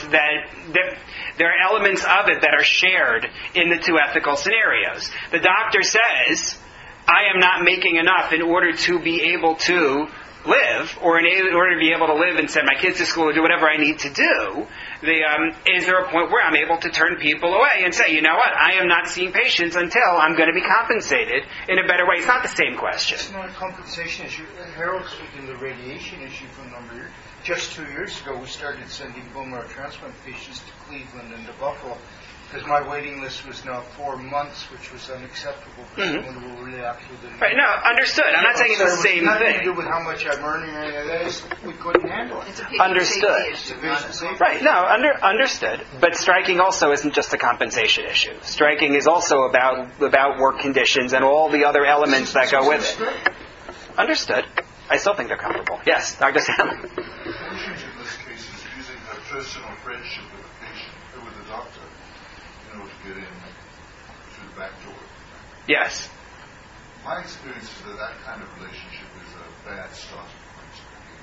that are shared in the two ethical scenarios. The doctor says, I am not making enough in order to be able to live, or in order to be able to live and send my kids to school or do whatever I need to do. Is there a point where I'm able to turn people away and say, you know what, I am not seeing patients until I'm going to be compensated in a better way? It's not the same question. It's not a compensation issue. Harold's in the radiation issue for a number of years. Just 2 years ago, we started sending bone marrow transplant patients to Cleveland and to Buffalo, because my waiting list was now 4 months, which was unacceptable for someone who really actually didn't. Right, no, understood. I'm not saying it's the same nothing thing. to do with how much I'm earning or anything like that. We couldn't handle it. It's a patient Understood. safety issue. Right, no, understood. But striking also isn't just a compensation issue. Striking is also about work conditions and all the other elements that go with it. Understood. I still think they're comparable. Yes, Dr. Sandler. The patient in this case is using her personal friendship with the patient, or with the doctor, in order to get in through the back door. Yes. My experience is that that kind of relationship is a bad starting point.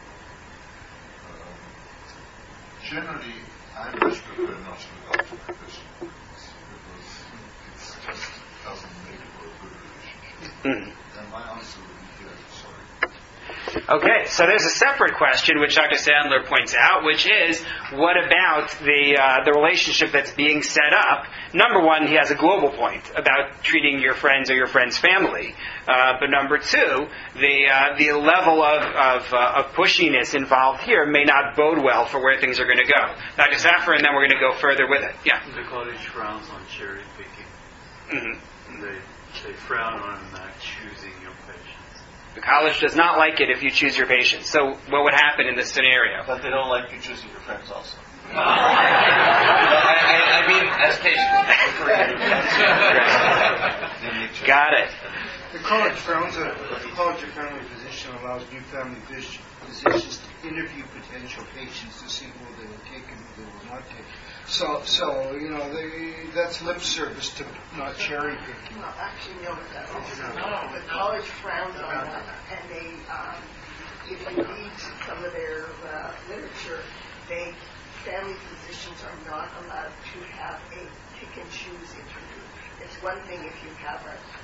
Generally, I much prefer not to look after my personal friends, because it just doesn't make for a good relationship. And my answer would be here, sorry. Okay, so there's a separate question which Dr. Sandler points out, which is, what about the relationship that's being set up? Number one, he has a global point about treating your friends or your friend's family. But number two, the level of pushiness involved here may not bode well for where things are going to go. Dr. Safar, and then we're going to go further with it. Yeah. The college frowns on cherry picking. Mm-hmm. They frown on choosing your patients. The college does not like it if you choose your patients. So what would happen in this scenario? But they don't like you choosing your friends also. I mean, as patients. Got it. The college frowns on the College of Family Physicians allows new family physicians to interview potential patients to see who they will take and who they will not take. So that's lip service to not cherry picking. Well, actually, no, it doesn't. The college frowns on that, and they, if you read some of their literature, family physicians are not allowed to have a pick and choose interview. It's one thing if you have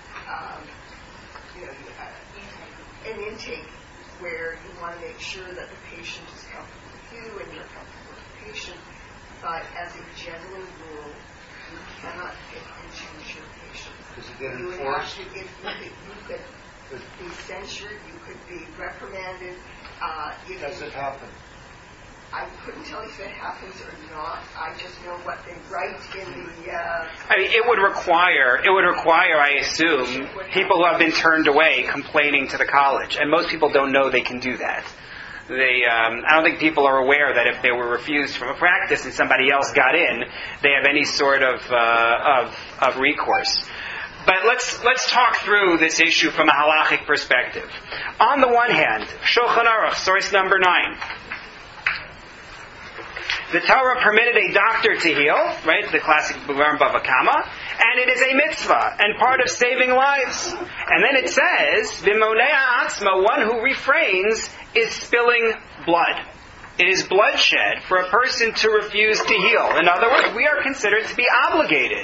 an intake where you want to make sure that the patient is comfortable with you and you're comfortable with the patient. But as a general rule, you cannot pick and choose your patients. Does it get You would enforced? you could be censured, you could be reprimanded. Does it happen? I couldn't tell you if it happens or not. I just know what they write in the... I mean, it would require, I assume, people who have been turned away complaining to the college. And most people don't know they can do that. I don't think people are aware that if they were refused from a practice and somebody else got in, they have any sort of recourse. But let's talk through this issue from a halachic perspective. On the one hand, Shulchan Aruch, source number 9. The Torah permitted a doctor to heal, right? The classic Bava Kama, and it is a mitzvah and part of saving lives. And then it says, "V'monea atzma," one who refrains is spilling blood. It is bloodshed for a person to refuse to heal. In other words, we are considered to be obligated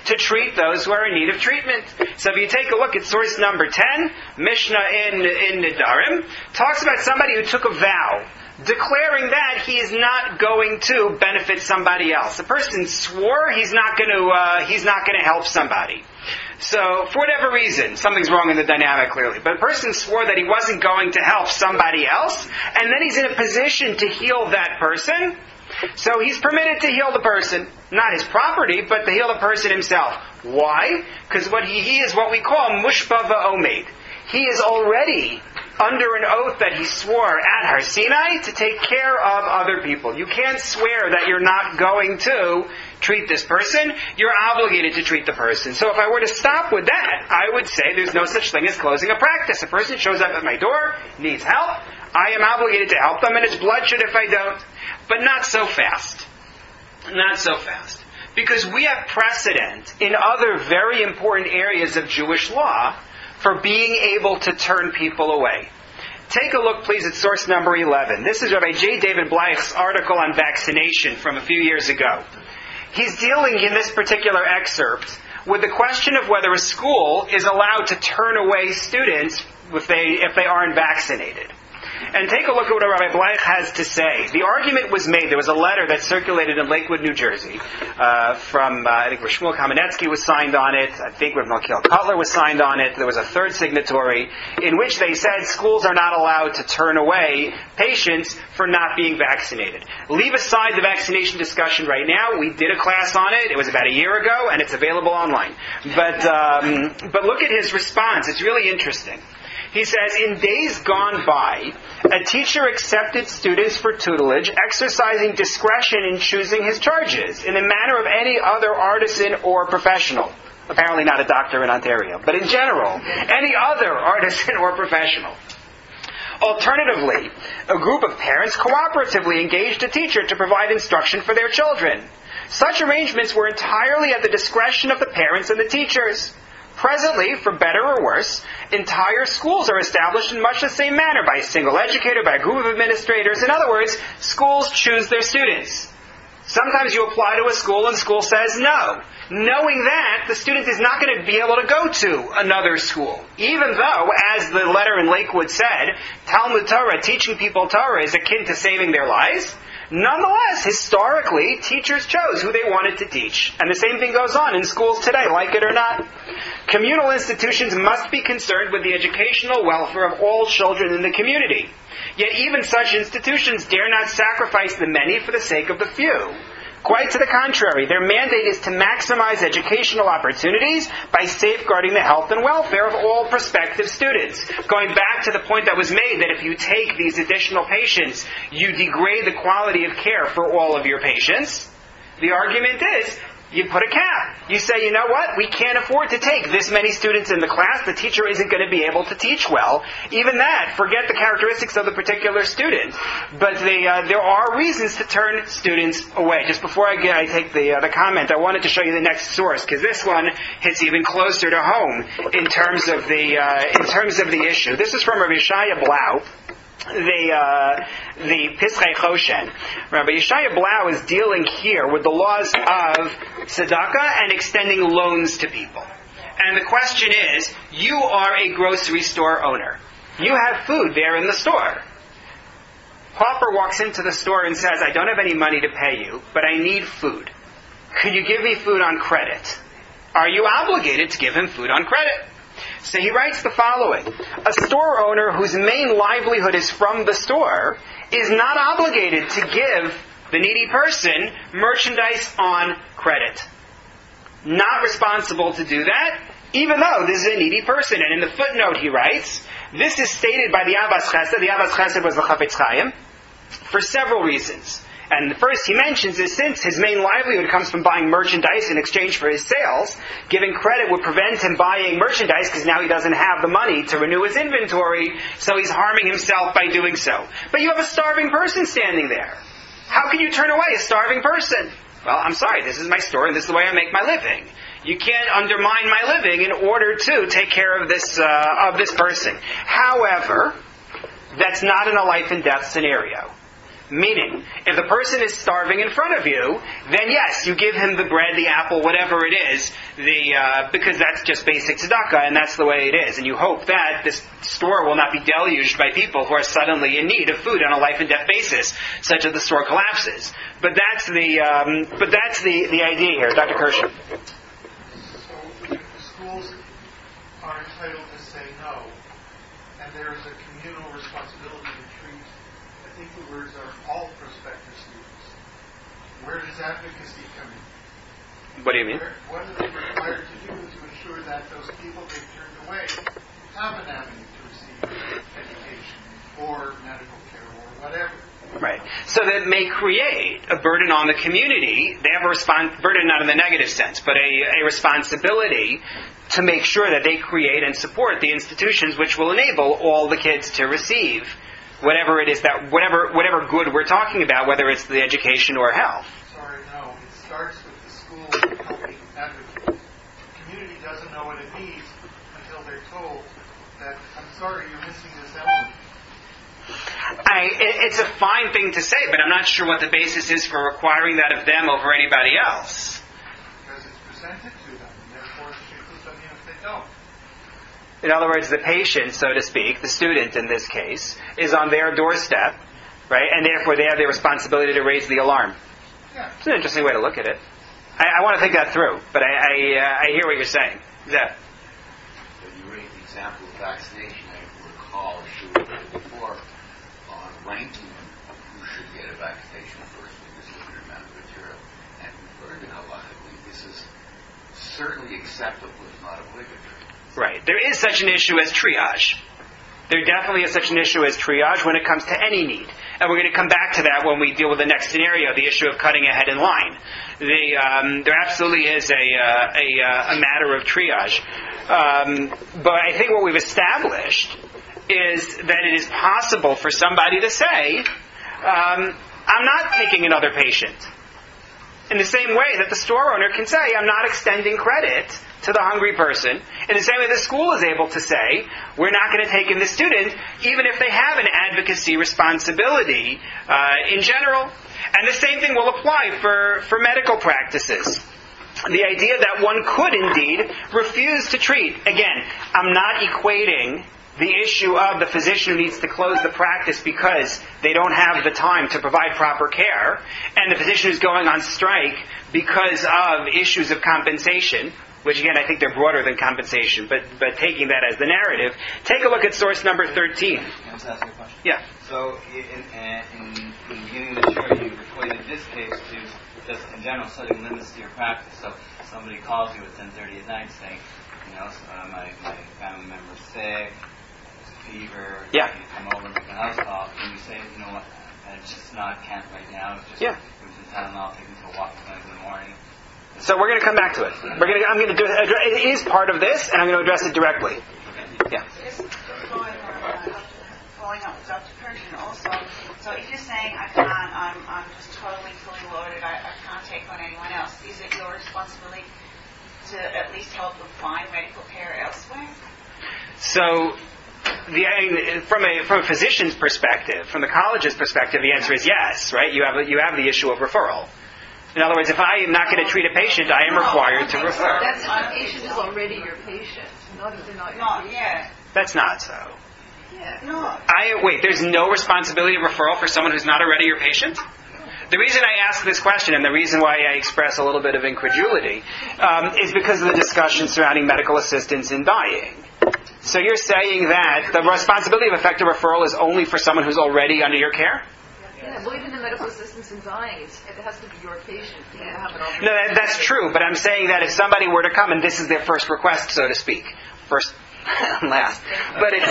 to treat those who are in need of treatment. So if you take a look at source number 10, Mishnah in Nedarim, talks about somebody who took a vow, declaring that he is not going to benefit somebody else. The person swore he's not going to help somebody. So, for whatever reason, something's wrong in the dynamic clearly, but a person swore that he wasn't going to help somebody else, and then he's in a position to heal that person, so he's permitted to heal the person. Not his property, but to heal the person himself. Why? Because he is what we call mushba va'omed. He is already under an oath that he swore at Har Sinai to take care of other people. You can't swear that you're not going to treat this person. You're obligated to treat the person. So if I were to stop with that, I would say there's no such thing as closing a practice. A person shows up at my door, needs help, I am obligated to help them, and it's bloodshed if I don't. But not so fast. Not so fast. Because we have precedent in other very important areas of Jewish law for being able to turn people away. Take a look, please, at source number 11. This is Rabbi J. David Bleich's article on vaccination from a few years ago. He's dealing in this particular excerpt with the question of whether a school is allowed to turn away students if they aren't vaccinated. And take a look at what Rabbi Bleich has to say. The argument was made. There was a letter that circulated in Lakewood, New Jersey, from, I think, Shmuel Kamenetsky was signed on it. I think Rav Malkiel Cutler was signed on it. There was a third signatory in which they said schools are not allowed to turn away patients for not being vaccinated. Leave aside the vaccination discussion right now. We did a class on it. It was about a year ago, and it's available online. But look at his response. It's really interesting. He says, in days gone by, a teacher accepted students for tutelage, exercising discretion in choosing his charges in the manner of any other artisan or professional. Apparently not a doctor in Ontario, but in general, any other artisan or professional. Alternatively, a group of parents cooperatively engaged a teacher to provide instruction for their children. Such arrangements were entirely at the discretion of the parents and the teachers. Presently, for better or worse, entire schools are established in much the same manner by a single educator, by a group of administrators. In other words, schools choose their students. Sometimes you apply to a school and school says no. Knowing that, the student is not going to be able to go to another school. Even though, as the letter in Lakewood said, Talmud Torah, teaching people Torah, is akin to saving their lives. Nonetheless, historically, teachers chose who they wanted to teach. And the same thing goes on in schools today, like it or not. Communal institutions must be concerned with the educational welfare of all children in the community. Yet even such institutions dare not sacrifice the many for the sake of the few. Quite to the contrary, their mandate is to maximize educational opportunities by safeguarding the health and welfare of all prospective students. Going back to the point that was made that if you take these additional patients, you degrade the quality of care for all of your patients, the argument is, you put a cap. You say, you know what? We can't afford to take this many students in the class. The teacher isn't going to be able to teach well. Even that, forget the characteristics of the particular student. But there are reasons to turn students away. Just before I take the comment, I wanted to show you the next source, because this one hits even closer to home in terms of the issue. This is from Rabbi Yeshaya Blau. The Pischei Choshen. Rabbi Yeshaya Blau is dealing here with the laws of tzedakah and extending loans to people. And the question is, you are a grocery store owner. You have food there in the store. Pauper walks into the store and says, I don't have any money to pay you, but I need food. Could you give me food on credit? Are you obligated to give him food on credit? So he writes the following. A store owner whose main livelihood is from the store is not obligated to give the needy person merchandise on credit. Not responsible to do that, even though this is a needy person. And in the footnote he writes, this is stated by the Abbas Chesed. The Abbas Chesed was the Chafetz Chaim, for several reasons. And the first he mentions is since his main livelihood comes from buying merchandise in exchange for his sales, giving credit would prevent him buying merchandise because now he doesn't have the money to renew his inventory, so he's harming himself by doing so. But you have a starving person standing there. How can you turn away a starving person? Well, I'm sorry, this is my store and this is the way I make my living. You can't undermine my living in order to take care of this person. However, that's not in a life and death scenario. Meaning, if the person is starving in front of you, then yes, you give him the bread, the apple, whatever it is, because that's just basic tzedakah, and that's the way it is. And you hope that this store will not be deluged by people who are suddenly in need of food on a life and death basis, such that the store collapses. But that's the idea here, Dr. Kirschen. So schools are entitled to say no, and there is a communal responsibility to treat, I think the words are all prospective students. Where does advocacy come in? What do you mean? What are they required to do to ensure that those people they've turned away have an avenue to receive education or medical care or whatever? Right. So that may create a burden on the community. They have a burden not in the negative sense, but a responsibility to make sure that they create and support the institutions which will enable all the kids to receive whatever it is that, whatever good we're talking about, whether it's the education or health. Sorry, no. It starts with the school helping advocate. The community doesn't know what it needs until they're told that, I'm sorry, you're missing this element. It's a fine thing to say, but I'm not sure what the basis is for requiring that of them over anybody else. Because it's presented to them, and therefore it should put them in if they don't. In other words, the patient, so to speak, the student in this case, is on their doorstep, right? And therefore they have the responsibility to raise the alarm. Yeah. It's an interesting way to look at it. I want to think that through, but I hear what you're saying. Zeb. You raised the example of vaccination. I recall a show before on ranking who should get a vaccination first because of the amount of material. And we've learned in Allah, I believe this is certainly acceptable, if not obligatory. Right. There is such an issue as triage. There definitely is such an issue as triage when it comes to any need. And we're going to come back to that when we deal with the next scenario, the issue of cutting ahead in line. There absolutely is a matter of triage. But I think what we've established is that it is possible for somebody to say, I'm not taking another patient. In the same way that the store owner can say, I'm not extending credit to the hungry person. In the same way the school is able to say, we're not going to take in the student, even if they have an advocacy responsibility in general. And the same thing will apply for medical practices. The idea that one could indeed refuse to treat. Again, I'm not equating the issue of the physician who needs to close the practice because they don't have the time to provide proper care, and the physician who's going on strike because of issues of compensation, which again I think they're broader than compensation, but taking that as the narrative. Take a look at source number 13. Can I just ask you a question? Yeah. So in the beginning of the show you equated this case to just in general setting limits to your practice. So somebody calls you at 10:30 at night saying, my family member's sick, fever, yeah. You come over and make a house call, and you say, you know what, can't right now, it's just yeah. Give me some Tylenol, take me to a walking clinic in the morning. So we're going to come back to it. I'm going to do it. It is part of this, and I'm going to address it directly. Yeah. Following up with Dr. Kirschen also, so if you're saying I'm just totally fully loaded, I can't take on anyone else, is it your responsibility to at least help them find medical care elsewhere? So, from a physician's perspective, from the college's perspective, the answer is yes, right? You have the issue of referral. In other words, if I am not going to treat a patient, I am required to refer. That's if the patient is already your patient, not if they're not your patient. Yeah. That's not so. Yeah. No. Wait, there's no responsibility of referral for someone who's not already your patient? The reason I ask this question, and the reason why I express a little bit of incredulity, is because of the discussion surrounding medical assistance in dying. So you're saying that the responsibility of effective referral is only for someone who's already under your care? Yeah, well, even the medical assistance in dying, it has to be your patient. You can't have it all. No, that's true, but I'm saying that if somebody were to come and this is their first request, so to speak, first and last, but it's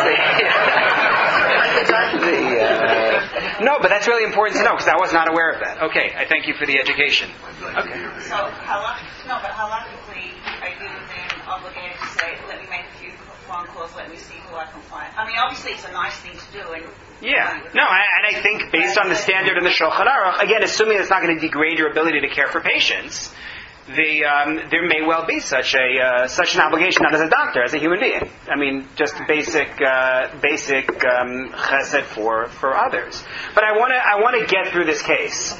no, but that's really important to know because I was not aware of that. Okay, I thank you for the education. Okay. So, halakhically, are you then obligated to say, let me make a few phone calls, let me see who I can find? I mean, obviously it's a nice thing to do. And I think based on the standard in the Shulchan Aruch, again, assuming it's not going to degrade your ability to care for patients, there may well be such an obligation, not as a doctor, as a human being. I mean, just basic chesed for others. But I want to get through this case.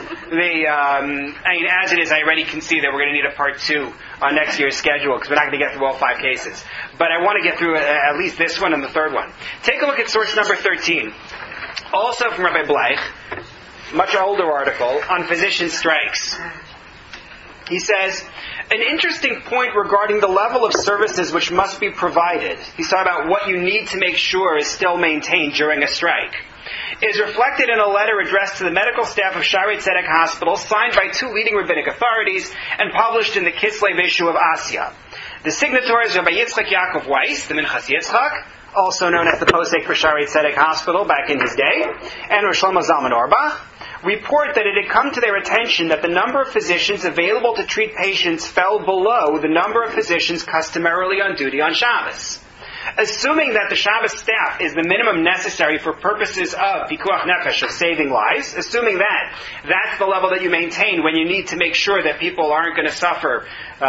As it is, I already can see that we're going to need a part 2 on next year's schedule because we're not going to get through all 5 cases. But I want to get through at least this one and the third one. Take a look at source number 13, also from Rabbi Bleich, much older article on physician strikes. He says, an interesting point regarding the level of services which must be provided, he's talking about what you need to make sure is still maintained during a strike, is reflected in a letter addressed to the medical staff of Shaarei Tzedek Hospital, signed by 2 leading rabbinic authorities, and published in the Kislev issue of Asya. The signatories are Rabbi Yitzchak Yaakov Weiss, the Minchas Yitzchak, also known as the Posek for Shaarei Tzedek Hospital back in his day, and Rosh Shlomo Zalman Auerbach, report that it had come to their attention that the number of physicians available to treat patients fell below the number of physicians customarily on duty on Shabbos. Assuming that the Shabbos staff is the minimum necessary for purposes of pikuach nefesh, of saving lives, assuming that's the level that you maintain when you need to make sure that people aren't going to suffer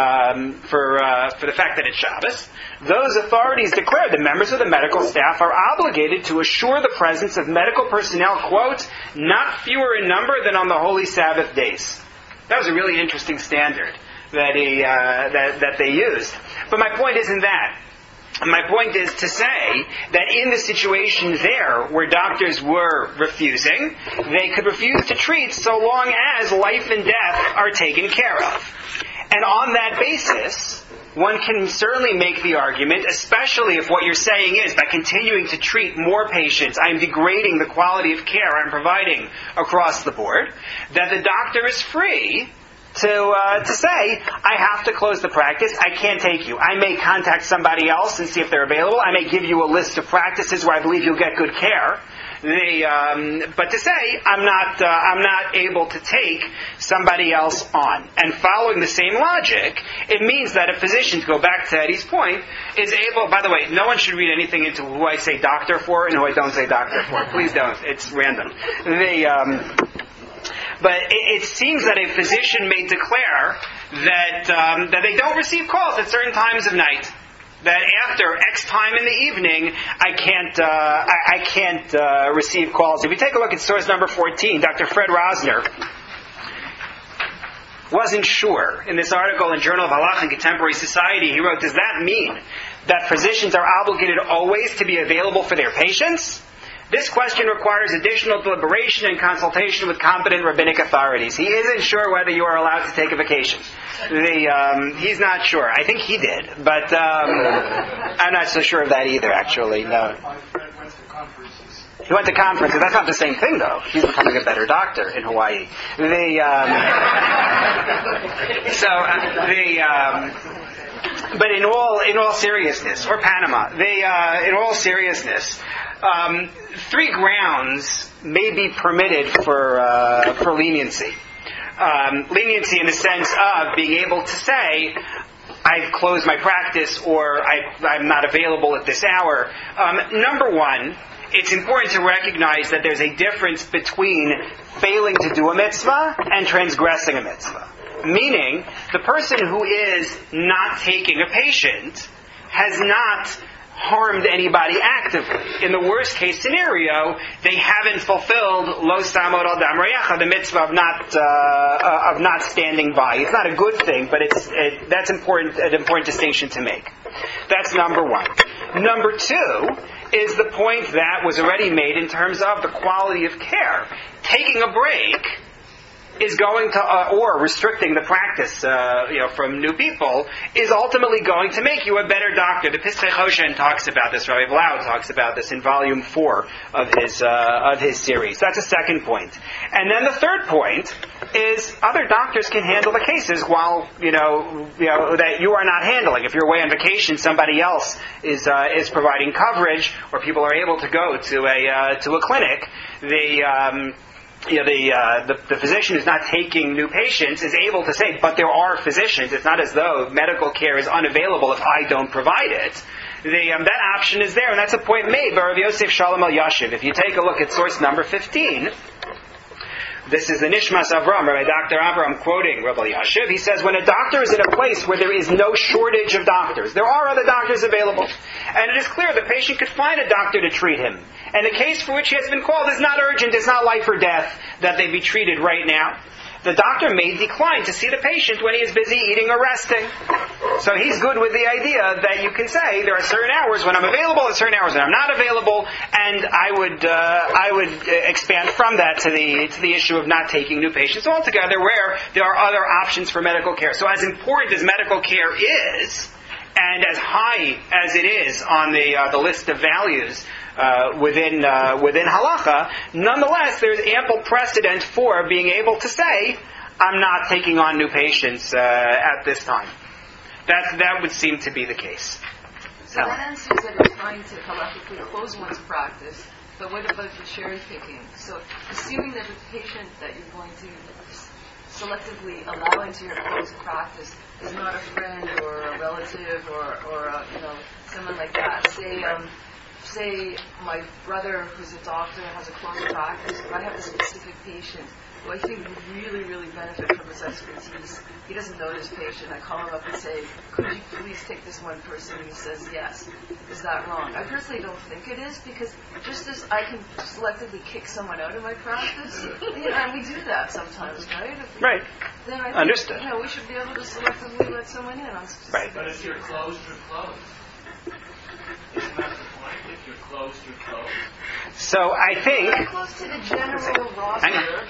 for the fact that it's Shabbos, those authorities declared the members of the medical staff are obligated to assure the presence of medical personnel, quote, not fewer in number than on the holy Sabbath days. That was a really interesting standard that they used. But my point isn't that. My point is to say that in the situation there where doctors were refusing, they could refuse to treat so long as life and death are taken care of. And on that basis, one can certainly make the argument, especially if what you're saying is, by continuing to treat more patients, I'm degrading the quality of care I'm providing across the board, that the doctor is free to say, I have to close the practice, I can't take you. I may contact somebody else and see if they're available. I may give you a list of practices where I believe you'll get good care. But to say, I'm not able to take somebody else on. And following the same logic, it means that a physician, to go back to Eddie's point, is able, by the way, no one should read anything into who I say doctor for and who I don't say doctor for. Please don't. It's random. But it seems that a physician may declare that they don't receive calls at certain times of night. That after X time in the evening, I can't receive calls. If we take a look at source number 14, Dr. Fred Rosner wasn't sure. In this article in Journal of Halacha and Contemporary Society, he wrote, does that mean that physicians are obligated always to be available for their patients? This question requires additional deliberation and consultation with competent rabbinic authorities. He isn't sure whether you are allowed to take a vacation. He's not sure. I think he did, but I'm not so sure of that either, actually. No. My friend went to conferences. He went to conferences. That's not the same thing, though. He's becoming a better doctor in Hawaii. But in all seriousness, or Panama, in all seriousness, 3 grounds may be permitted for leniency. Leniency in the sense of being able to say, I've closed my practice, or I'm not available at this hour. Number one, it's important to recognize that there's a difference between failing to do a mitzvah and transgressing a mitzvah. Meaning, the person who is not taking a patient has not harmed anybody actively. In the worst case scenario, they haven't fulfilled lo stamod al dam reyacha, the mitzvah of not standing by. It's not a good thing, but that's an important distinction to make. That's number one. Number 2 is the point that was already made in terms of the quality of care. Taking a break is going to, or restricting the practice, from new people, is ultimately going to make you a better doctor. The Pischei Choshen talks about this. Rabbi Blau talks about this in volume 4 of his series. That's a second point. And then the third point is other doctors can handle the cases while that you are not handling. If you're away on vacation, somebody else is providing coverage, or people are able to go to a clinic. The physician who's not taking new patients is able to say, but there are physicians. It's not as though medical care is unavailable if I don't provide it. That option is there, and that's a point made by Rav Yosef Shalom El Yashiv. If you take a look at source number 15, This is the Nishmas Avram, Rabbi Dr. Avram quoting Rabbi Yashiv. He says, when a doctor is in a place where there is no shortage of doctors, there are other doctors available, and it is clear the patient could find a doctor to treat him, and the case for which he has been called is not urgent, is not life or death, that they be treated right now, the doctor may decline to see the patient when he is busy eating or resting. So he's good with the idea that you can say there are certain hours when I'm available and certain hours when I'm not available, and I would expand from that to the issue of not taking new patients altogether, where there are other options for medical care. So as important as medical care is, and as high as it is on the list of values within halacha, nonetheless, there's ample precedent for being able to say, I'm not taking on new patients at this time. That would seem to be the case. So that answers that it's trying to halachically close one's practice, but what about the cherry picking? So assuming that the patient that you're going to selectively allow into your closed practice is not a friend or a relative or someone like that. Say my brother, who's a doctor, has a closed practice. If I have a specific patient who I think would really, really benefit from his expertise, he doesn't know this patient. I call him up and say, could you please take this one person? And he says yes. Is that wrong? I personally don't think it is, because just as I can selectively kick someone out of my practice, and we do that sometimes, right? Right. Then I think, Understood. We should be able to selectively let someone in on specific. Right. But if you're closed, you're closed. Isn't that the point? If you're closed, you're closed. So I think Very close to the general roster,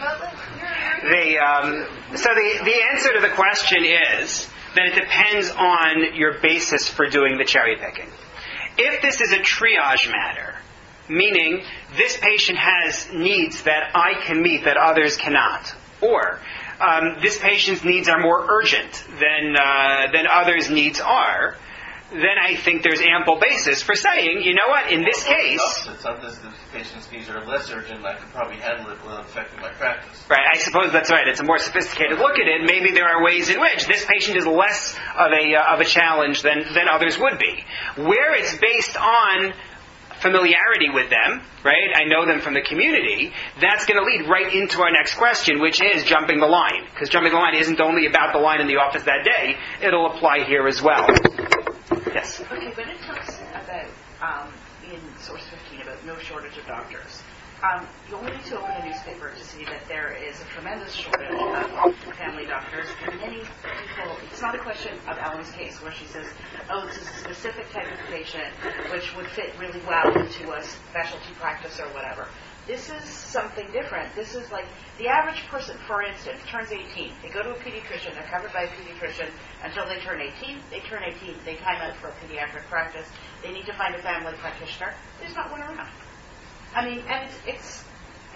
the answer to the question is that it depends on your basis for doing the cherry picking. If this is a triage matter, meaning this patient has needs that I can meet that others cannot, or this patient's needs are more urgent than others' needs are, then I think there's ample basis for saying, you know what, in this case... The patient's needs are less urgent, I could probably handle it without affecting my practice. Right, I suppose that's right. It's a more sophisticated look at it. Maybe there are ways in which this patient is less of a challenge than others would be. Where it's based on familiarity with them, right? I know them from the community. That's going to lead right into our next question, which is jumping the line. Because jumping the line isn't only about the line in the office that day. It'll apply here as well. Yes? Okay, when it talks about, in source 15, about no shortage of doctors, you only need to open a newspaper to see that there is a tremendous shortage of family doctors, and many people, it's not a question of Ellen's case where she says, oh, this is a specific type of patient which would fit really well into a specialty practice or whatever. This is something different. This is like the average person, for instance, turns 18. They go to a pediatrician. They're covered by a pediatrician until they turn 18. They turn 18. They time out for a pediatric practice. They need to find a family practitioner. There's not one around. I mean, and it's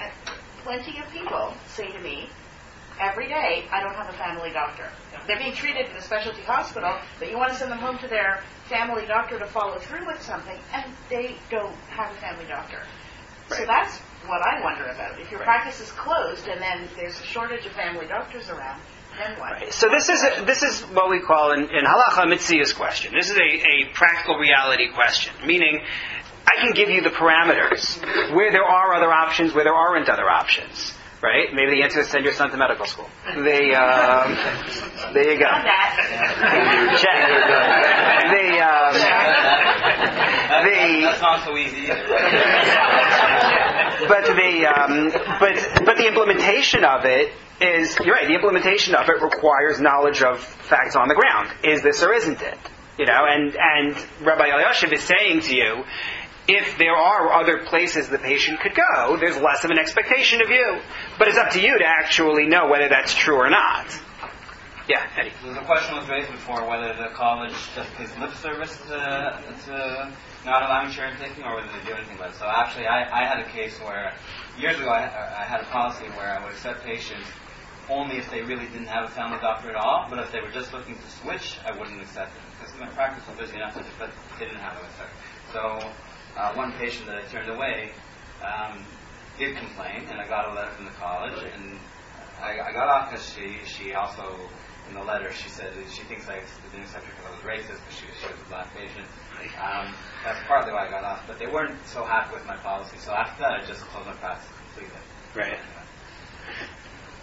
plenty of people say to me, every day, I don't have a family doctor. They're being treated in a specialty hospital, but you want to send them home to their family doctor to follow through with something, and they don't have a family doctor. Right. So that's what I wonder about. If your practice is closed and then there's a shortage of family doctors around, then what? Right. So this is what we call in halacha a mitzias question. This is a practical reality question, meaning I can give you the parameters where there are other options, where there aren't other options. Right? Maybe the answer is send your son to medical school. There you go. Check. That's not so easy either. But the implementation of it is, you're right, the implementation of it requires knowledge of facts on the ground. Is this or isn't it? And Rabbi Elyashiv is saying to you, if there are other places the patient could go, there's less of an expectation of you. But it's up to you to actually know whether that's true or not. Yeah, Eddie. So the question was raised before whether the college just pays lip service to not allowing cherry picking, or whether they do anything about it. So actually, I had a case where, years ago, I had a policy where I would accept patients only if they really didn't have a family doctor at all, but if they were just looking to switch, I wouldn't accept them. Because my practice was busy enough, but they didn't have a doctor. So one patient that I turned away did complain, and I got a letter from the college, and I got off because she also, in the letter, she said that she thinks I didn't accept her because I was racist, because she was a black patient. That's partly why I got off, but they weren't so happy with my policy, so after that I just closed my practice completely. Right.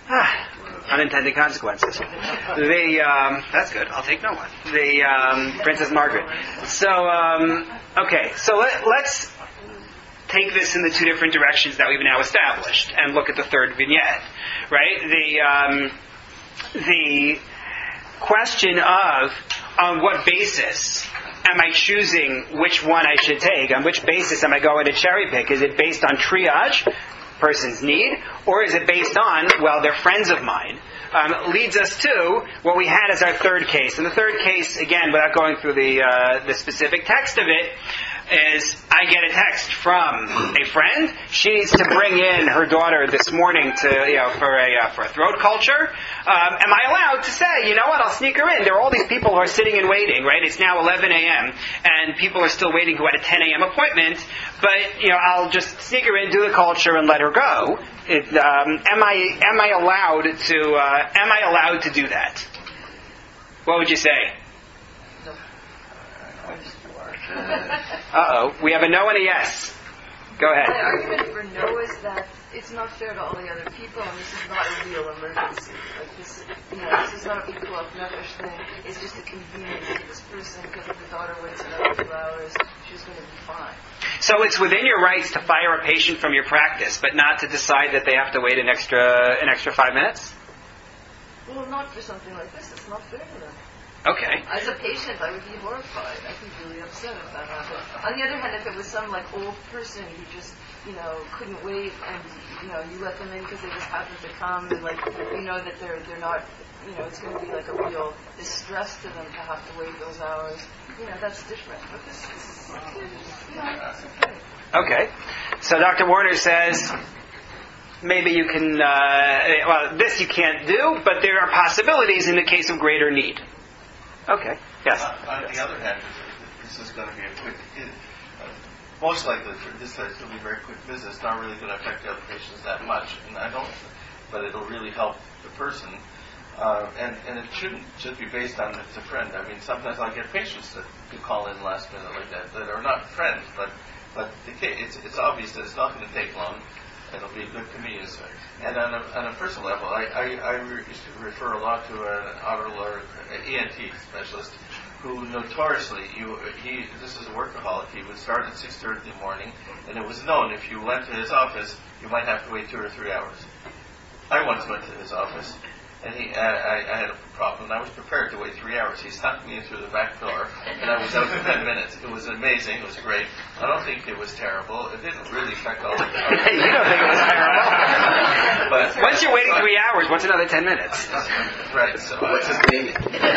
Unintended consequences. That's good. I'll take no one. Princess Margaret. So, okay. So let's take this in the two different directions that we've now established and look at the third vignette. Right? The question of on what basis am I choosing which one I should take? On which basis am I going to cherry pick? Is it based on triage, person's need, or is it based on, well, they're friends of mine? Leads us to what we had as our third case. And the third case, again, without going through the specific text of it, is I get a text from a friend. She needs to bring in her daughter this morning to for a throat culture. Am I allowed to say, you know what, I'll sneak her in? There are all these people who are sitting and waiting, right? It's now 11 a.m. and people are still waiting who had a 10 a.m. appointment. But I'll just sneak her in, do the culture, and let her go. Am I allowed to do that? What would you say? We have a no and a yes. Go ahead. My argument for no is that it's not fair to all the other people, and this is not a real emergency. Like this is not a people of nefesh thing. It's just a convenience to this person because if the daughter waits another 2 hours, she's going to be fine. So it's within your rights to fire a patient from your practice, but not to decide that they have to wait an extra 5 minutes? Well, not for something like this. It's not fair to them. Okay. As a patient, I would be horrified. I'd be really upset if that happened. On the other hand, if it was some old person who just, couldn't wait, and you let them in because they just happened to come, and that they're not, it's going to be like a real distress to them to have to wait those hours. That's different. But this is, it's okay. Okay. So Dr. Warner says, maybe you can, this you can't do, but there are possibilities in the case of greater need. Okay. Yes. On the other hand, this is going to be a quick, most likely this is going to be a very quick visit. It's not really going to affect the other patients that much, but it'll really help the person. And it shouldn't just be based on it's a friend. I mean, sometimes I get patients that do call in last minute like that are not friends, but it's obvious that it's not going to take long. It'll be a good convenience. And on a personal level, I used to refer a lot to an ENT specialist who notoriously, this is a workaholic, he would start at 6:30 in the morning, and it was known if you went to his office, you might have to wait 2 or 3 hours. I once went to his office, and I had a problem, and I was prepared to wait 3 hours. He stopped me in through the back door, and I was out in 10 minutes. It was amazing. It was great. I don't think it was terrible. It didn't really affect all the time. You don't think it was terrible? But once you're waiting 3 hours, what's another 10 minutes? Right. So what's his name?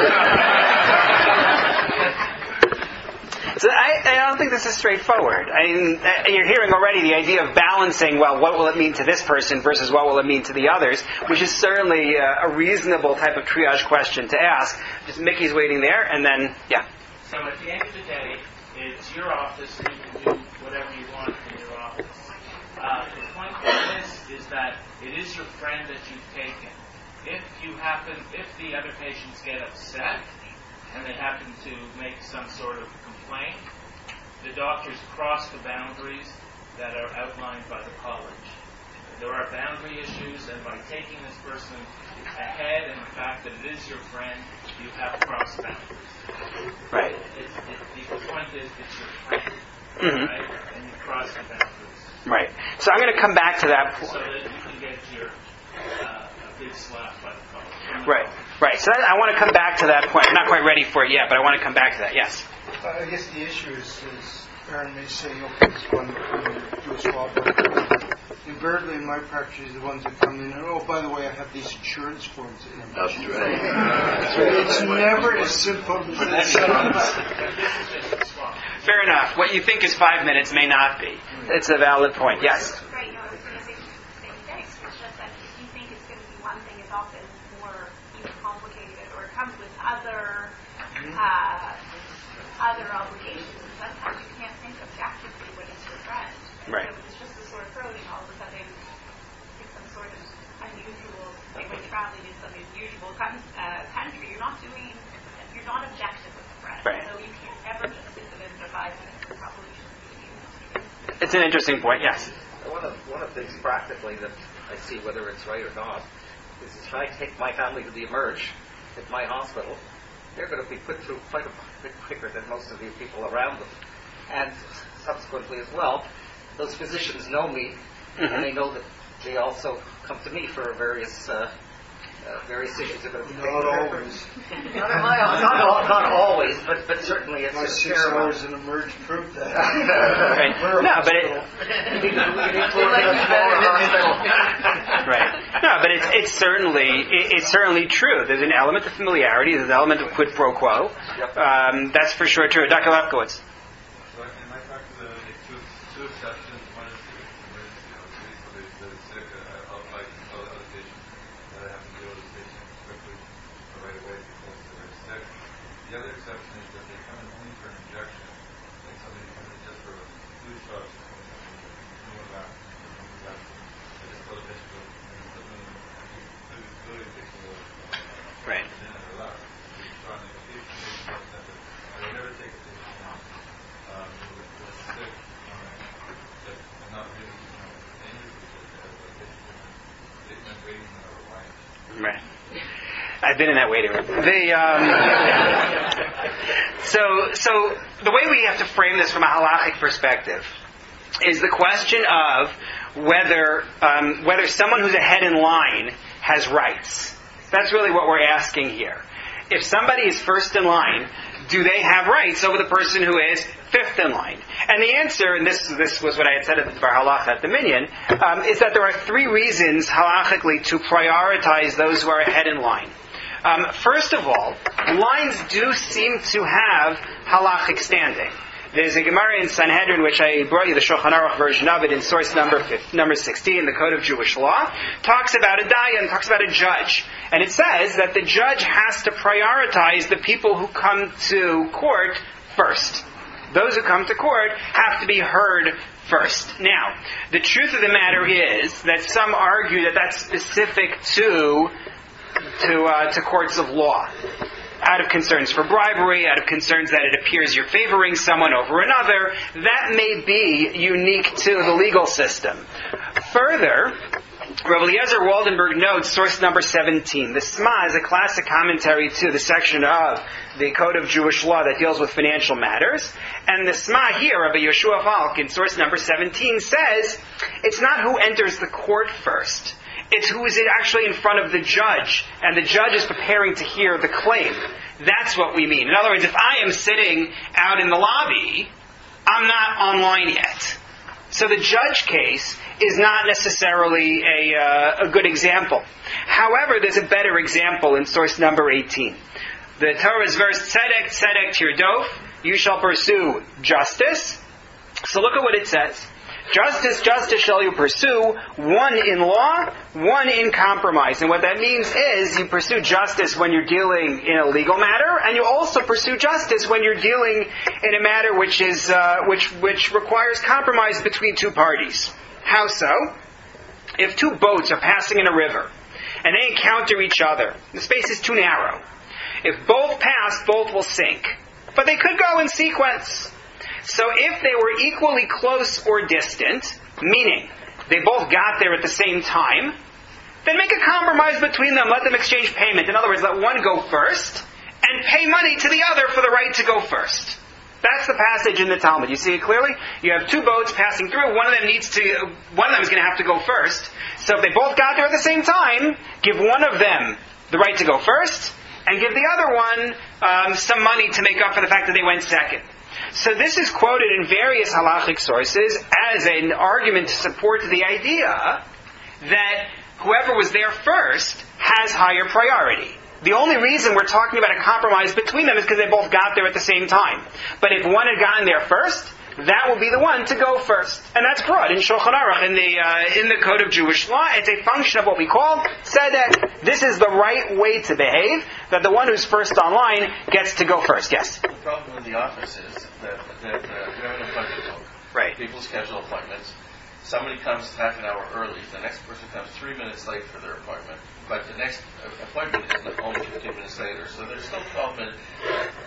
So I don't think this is straightforward. I mean, you're hearing already the idea of balancing, well, what will it mean to this person versus what will it mean to the others, which is certainly a reasonable type of triage question to ask. Just Mickey's waiting there, and then, yeah. So at the end of the day, it's your office, and you can do whatever you want in your office. The point of this is that it is your friend that you've taken. If the other patients get upset, and they happen to make some sort of complaint, the doctors cross the boundaries that are outlined by the college. There are boundary issues, and by taking this person ahead and the fact that it is your friend, you have crossed boundaries. Right. The point is it's your friend, right? And you cross the boundaries. Right. So I'm going to come back to that point. So that you can get a big slap by the college. Right. Right. So I want to come back to that point. I'm not quite ready for it yet, but I want to come back to that. Yes. I guess the issue is Aaron may say, okay, this one do a swab. Invariably in my practice, the ones that come in, and by the way, I have these insurance forms in them. That's right. It's never as simple as that sounds. Fair enough. What you think is 5 minutes may not be. It's a valid point. Yes. Right. No, I was going to say the same thing. It's just that if you think it's going to be one thing, it's often more complicated, or it comes with other obligations. Sometimes you can't think objectively when it's your friend. Right. So it's just a sore throat, and all of a sudden it's some sort of unusual, like when you're traveling in some unusual country, you're not objective with the friend. Right. So you can't ever just sit them in for 5 minutes. It probably shouldn't be. It's an interesting point. Yes. One of the things practically that I see, whether it's right or not, is if I take my family to the Emerge at my hospital, they're going to be put through quite a bit quicker than most of the people around them. And subsequently as well, those physicians know me, and they know that they also come to me for various issues are going to be taken care of. Not always, but certainly it's my a 6 fair hours amount. in Emerge proved that. Right. No, but right. No, but it's certainly true. There's an element of familiarity. There's an element of quid pro quo. That's for sure true. Dr. Lefkowitz. So in my practice, there are two exceptions. One is emergency, so the sick, like other patients, that I have to deal with the patient quickly or right away because they're very sick. The other exception is that they come in only for an injection. Like somebody comes in just for a flu shot, no one back. I just tell the patient, Right. I would never take a patient who's sick and not really dangerous because they've been waiting another life. Right. I've been in that waiting room. So the way we have to frame this from a halachic perspective is the question of whether someone who's ahead in line has rights. That's really what we're asking here. If somebody is first in line, do they have rights over the person who is fifth in line? And the answer, and this was what I had said at the Bar Halacha at the Minyan, is that there are 3 reasons halachically to prioritize those who are ahead in line. First of all, lines do seem to have halachic standing. There's a Gemara in Sanhedrin, which I brought you the Shulchan Aruch version of it in source number 16, the Code of Jewish Law, talks about a dayan, talks about a judge. And it says that the judge has to prioritize the people who come to court first. Those who come to court have to be heard first. Now, the truth of the matter is that some argue that that's specific to courts of law, out of concerns for bribery, out of concerns that it appears you're favoring someone over another. That may be unique to the legal system. Further, Rav Eliezer Waldenberg notes, source number 17. The Sma is a classic commentary to the section of the Code of Jewish Law that deals with financial matters. And the Sma here, Rabbi Yeshua Falk, in source number 17, says, it's not who enters the court first. It's who is actually in front of the judge, and the judge is preparing to hear the claim. That's what we mean. In other words, if I am sitting out in the lobby, I'm not online yet. So the judge case is not necessarily a good example. However, there's a better example in source number 18. The Torah's verse, Tzedek, Tzedek Tirdof, you shall pursue justice. So look at what it says. Justice, justice shall you pursue, one in law, one in compromise. And what that means is you pursue justice when you're dealing in a legal matter, and you also pursue justice when you're dealing in a matter which is which requires compromise between 2 parties. How so? If 2 boats are passing in a river, and they encounter each other, the space is too narrow. If both pass, both will sink. But they could go in sequence. So if they were equally close or distant, meaning they both got there at the same time, then make a compromise between them. Let them exchange payment. In other words, let one go first and pay money to the other for the right to go first. That's the passage in the Talmud. You see it clearly? You have 2 boats passing through. One of them is going to have to go first. So if they both got there at the same time, give one of them the right to go first and give the other one some money to make up for the fact that they went second. So this is quoted in various halachic sources as an argument to support the idea that whoever was there first has higher priority. The only reason we're talking about a compromise between them is because they both got there at the same time. But if one had gotten there first, that will be the one to go first. And that's brought in Shulchan Aruch, in the Code of Jewish Law. It's a function of what we call tzedek. This is the right way to behave, that the one who's first online gets to go first. Yes? The problem in the office is that you have an appointment book. Right. People schedule appointments. Somebody comes half an hour early. The next person comes 3 minutes late for their appointment. But the next appointment is only 15 minutes later. So there's still 12 minutes.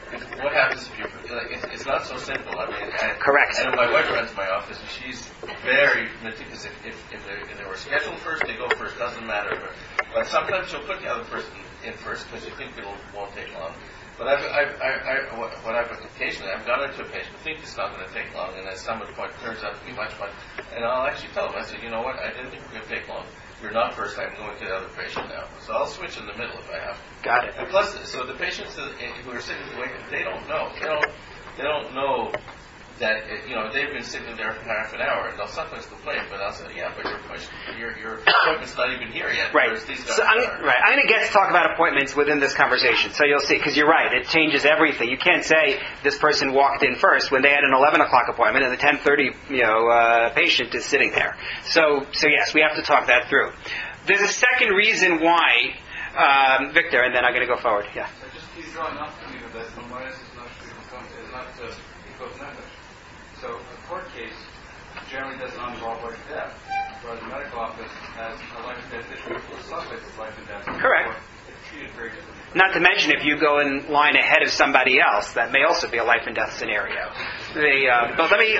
what happens if you? It's not so simple. I mean, correct. And my wife runs my office, and she's very meticulous. If they were scheduled first, they go first. Doesn't matter. But sometimes she'll put the other person in first because you think it won't take long. But occasionally I've gone into a patient, I think it's not going to take long, and at some point it turns out to be much, and I'll actually tell them, I said, you know what, I didn't think it was going to take long. You're not first, I'm going to the other patient now. So I'll switch in the middle if I have to. Got it. And plus, so the patients who are sitting waiting, they don't know. They don't know that, they've been sitting there for half an hour, and they'll sometimes complain, but I'll say, yeah, but your appointment's not even here yet. Right. So I'm going to get to talk about appointments within this conversation. So you'll see, because you're right, it changes everything. You can't say this person walked in first when they had an 11 o'clock appointment and the 10:30 patient is sitting there. So yes, we have to talk that through. There's a second reason why, Victor, and then I'm going to go forward. Yeah. So just keep drawing up to me that the bias is not equal knowledge. So a court case generally does not involve life and death, whereas the medical office has a life and death issue with subject of life and death. Correct. It's treated very differently. Not to mention, if you go in line ahead of somebody else, that may also be a life and death scenario. But let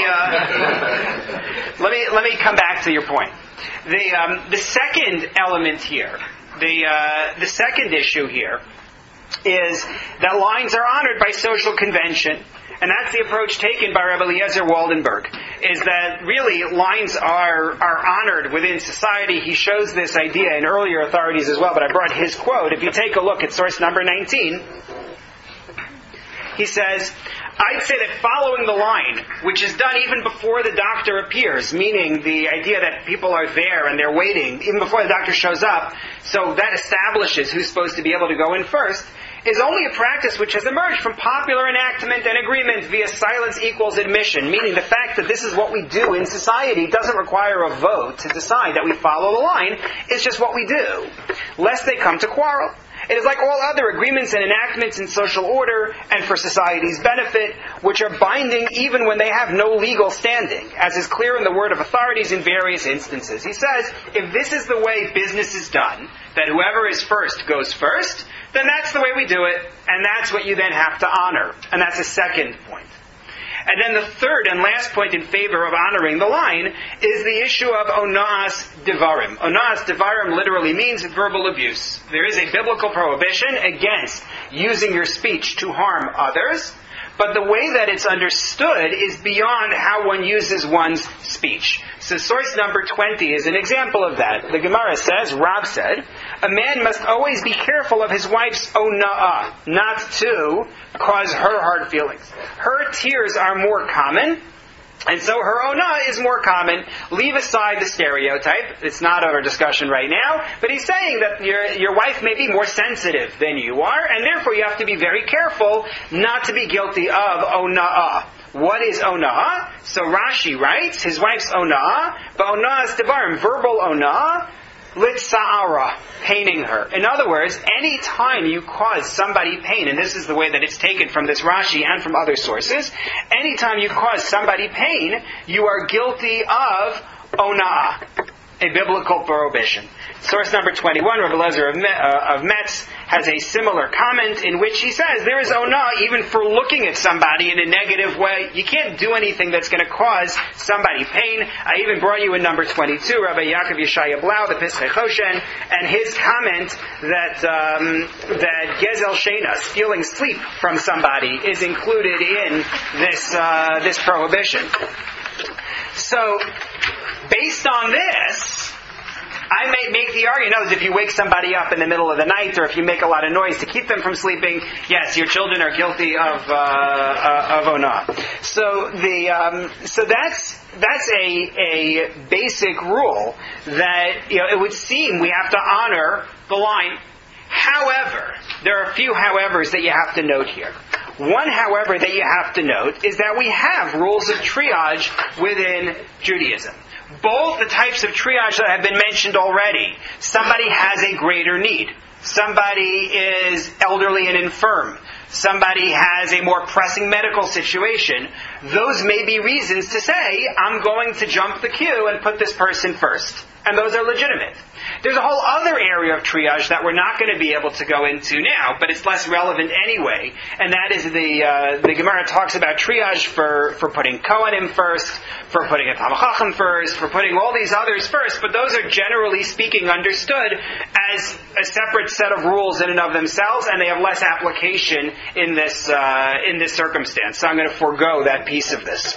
me come back to your point. The second element here, the second issue here, is that lines are honored by social convention. And that's the approach taken by Rabbi Eliezer Waldenberg, is that really lines are honored within society. He shows this idea in earlier authorities as well, but I brought his quote. If you take a look at source number 19, he says, I'd say that following the line, which is done even before the doctor appears, meaning the idea that people are there and they're waiting, even before the doctor shows up, so that establishes who's supposed to be able to go in first, is only a practice which has emerged from popular enactment and agreement via silence equals admission, meaning the fact that this is what we do in society doesn't require a vote to decide that we follow the line. It's just what we do, lest they come to quarrel. It is like all other agreements and enactments in social order and for society's benefit, which are binding even when they have no legal standing, as is clear in the word of authorities in various instances. He says, if this is the way business is done, that whoever is first goes first, then that's the way we do it, and that's what you then have to honor. And that's a second point. And then the third and last point in favor of honoring the line is the issue of ona'as devarim. Ona'as devarim literally means verbal abuse. There is a biblical prohibition against using your speech to harm others, but the way that it's understood is beyond how one uses one's speech. So source number 20 is an example of that. The Gemara says, Rav said, a man must always be careful of his wife's ona'ah, not to cause her hard feelings. Her tears are more common, and so her ona'ah is more common. Leave aside the stereotype. It's not our discussion right now, but he's saying that your wife may be more sensitive than you are, and therefore you have to be very careful not to be guilty of ona'ah. What is ona'ah? So Rashi writes, his wife's ona'ah, but ona'ah is devarim, verbal ona'ah, litza'ara, paining her. In other words, any time you cause somebody pain, and this is the way that it's taken from this Rashi and from other sources, any time you cause somebody pain, you are guilty of ona'ah, a biblical prohibition. Source number 21, Rabbi Eliezer of Metz, has a similar comment in which he says there is ona'ah even for looking at somebody in a negative way. You can't do anything that's going to cause somebody pain. I even brought you in number 22, Rabbi Yaakov Yeshaya Blau, the Pischei Choshen, and his comment that Gezel Shena, stealing sleep from somebody, is included in this prohibition. So, based on this, I may make the argument, if you wake somebody up in the middle of the night, or if you make a lot of noise to keep them from sleeping, yes, your children are guilty of ona'ah. So that's a basic rule that it would seem we have to honor the line. However, there are a few howevers that you have to note here. One, however, that you have to note is that we have rules of triage within Judaism. Both the types of triage that have been mentioned already. Somebody has a greater need. Somebody is elderly and infirm. Somebody has a more pressing medical situation. those may be reasons to say, I'm going to jump the queue and put this person first. And those are legitimate. There's a whole other area of triage that we're not going to be able to go into now, but it's less relevant anyway. And that is the Gemara talks about triage for putting Kohanim first, for putting a Talmid Chacham first, for putting all these others first, but those are generally speaking understood as a separate set of rules in and of themselves, and they have less application in this circumstance. So I'm going to forego that piece of this.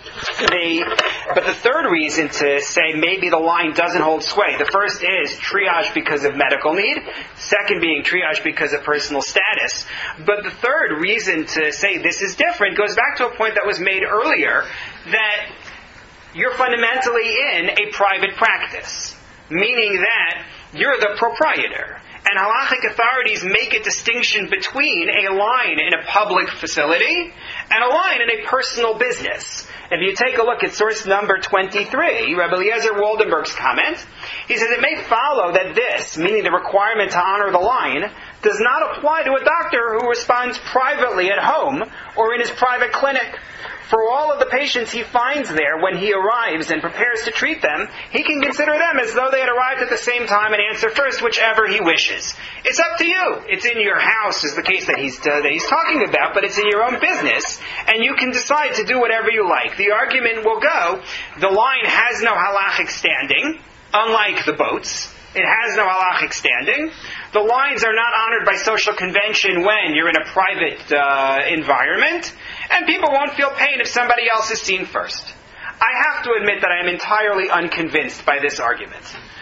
But the third reason to say maybe the line doesn't hold sway, the first is triage because of medical need, second being triage because of personal status. But the third reason to say this is different goes back to a point that was made earlier, that you're fundamentally in a private practice, meaning that you're the proprietor. And halachic authorities make a distinction between a line in a public facility and a line in a personal business. If you take a look at source number 23, Rabbi Eliezer Waldenberg's comment, he says it may follow that this, meaning the requirement to honor the line, does not apply to a doctor who responds privately at home or in his private clinic. For all of the patients he finds there when he arrives and prepares to treat them, he can consider them as though they had arrived at the same time and answer first whichever he wishes. It's up to you. It's in your house, is the case that he's talking about, but it's in your own business, and you can decide to do whatever you like. The argument will go, the line has no halachic standing, unlike the boats. It has no halachic standing. The lines are not honored by social convention when you're in a private environment, and people won't feel pain if somebody else is seen first. I have to admit that I am entirely unconvinced by this argument.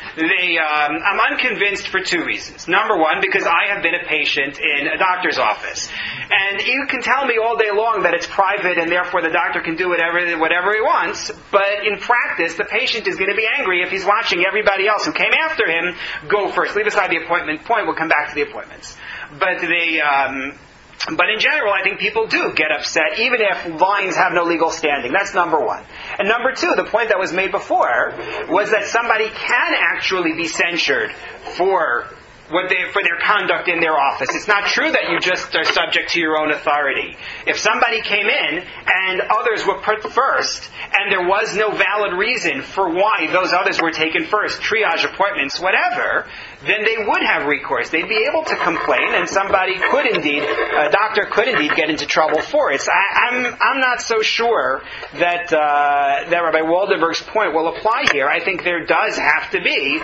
I'm unconvinced for two reasons. Number one, because I have been a patient in a doctor's office. And you can tell me all day long that it's private and therefore the doctor can do whatever he wants, but in practice the patient is going to be angry if he's watching everybody else who came after him go first. Leave aside the appointment point, we'll come back to the appointments. But in general, I think people do get upset, even if lines have no legal standing. That's number one. And number two, the point that was made before, was that somebody can actually be censured for their conduct in their office. It's not true that you just are subject to your own authority. If somebody came in and others were put first, and there was no valid reason for why those others were taken first, triage appointments, whatever, then they would have recourse. They'd be able to complain, and a doctor could indeed get into trouble for it. So I'm not so sure that Rabbi Waldenberg's point will apply here. I think there does have to be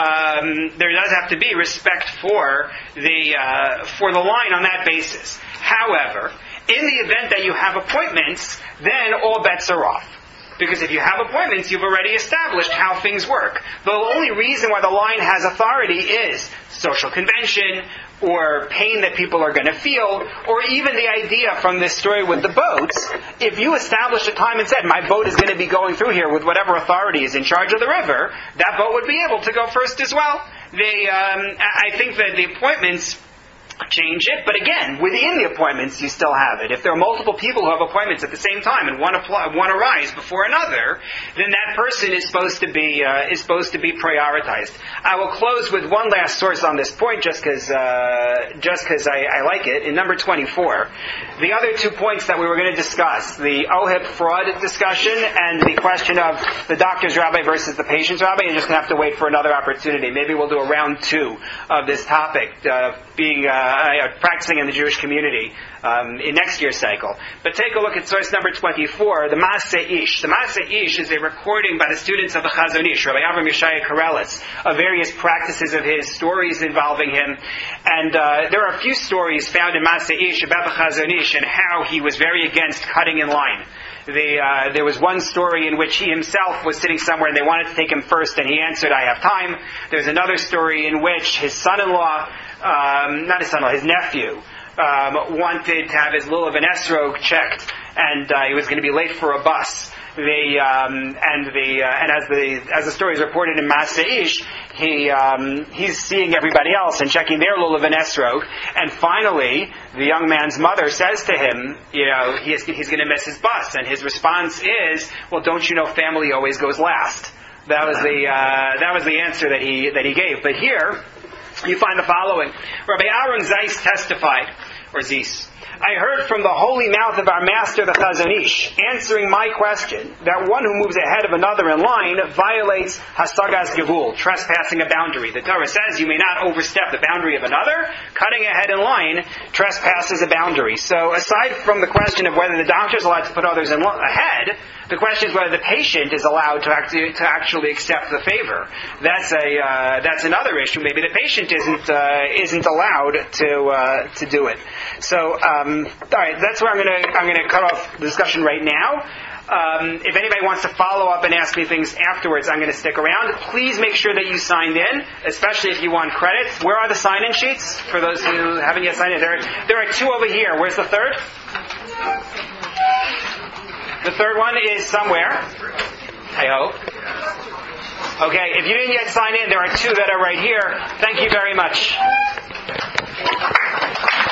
respect for the line on that basis. However, in the event that you have appointments, then all bets are off. Because if you have appointments, you've already established how things work. The only reason why the line has authority is social convention, or pain that people are going to feel, or even the idea from this story with the boats. If you established a time and said, my boat is going to be going through here with whatever authority is in charge of the river, that boat would be able to go first as well. I think that the appointments change it, but again, within the appointments you still have it. If there are multiple people who have appointments at the same time and one arrives before another, then that person is supposed to be prioritized. I will close with one last source on this point, just because I like it. In number 24, the other 2 points that we were going to discuss, the OHIP fraud discussion and the question of the doctor's rabbi versus the patient's rabbi. You're just going to have to wait for another opportunity. Maybe we'll do a round 2 of this topic, practicing in the Jewish community in next year's cycle. But take a look at source number 24, the Maaseh Ish. The Maaseh Ish is a recording by the students of the Chazon Ish, Rabbi Avram Yeshaya Karelis, of various practices of his, stories involving him. And there are a few stories found in Maaseh Ish about the Chazon Ish and how he was very against cutting in line. There was one story in which he himself was sitting somewhere and they wanted to take him first and he answered, I have time. There's another story in which his nephew, wanted to have his lulav and esrog checked, and he was going to be late for a bus. As the story is reported in Maaseh Ish, he's seeing everybody else and checking their lulav and esrog, and finally the young man's mother says to him, he's going to miss his bus, and his response is, well, don't you know family always goes last? That was the answer that he gave. But here you find the following. Rabbi Aaron Zeiss testified or Zis. I heard from the holy mouth of our master, the Chazon Ish, answering my question, that one who moves ahead of another in line violates hasagas gevul, trespassing a boundary. The Torah says you may not overstep the boundary of another. Cutting ahead in line trespasses a boundary. So aside from the question of whether the doctor is allowed to put others ahead, the question is whether the patient is allowed to actually accept the favor. That's another issue. Maybe the patient isn't allowed to do it. So, all right, that's where I'm gonna cut off the discussion right now. If anybody wants to follow up and ask me things afterwards, I'm going to stick around. Please make sure that you signed in, especially if you want credits. Where are the sign-in sheets for those who haven't yet signed in? There are two over here. Where's the third? The third one is somewhere, I hope. Okay, if you didn't yet sign in, there are two that are right here. Thank you very much.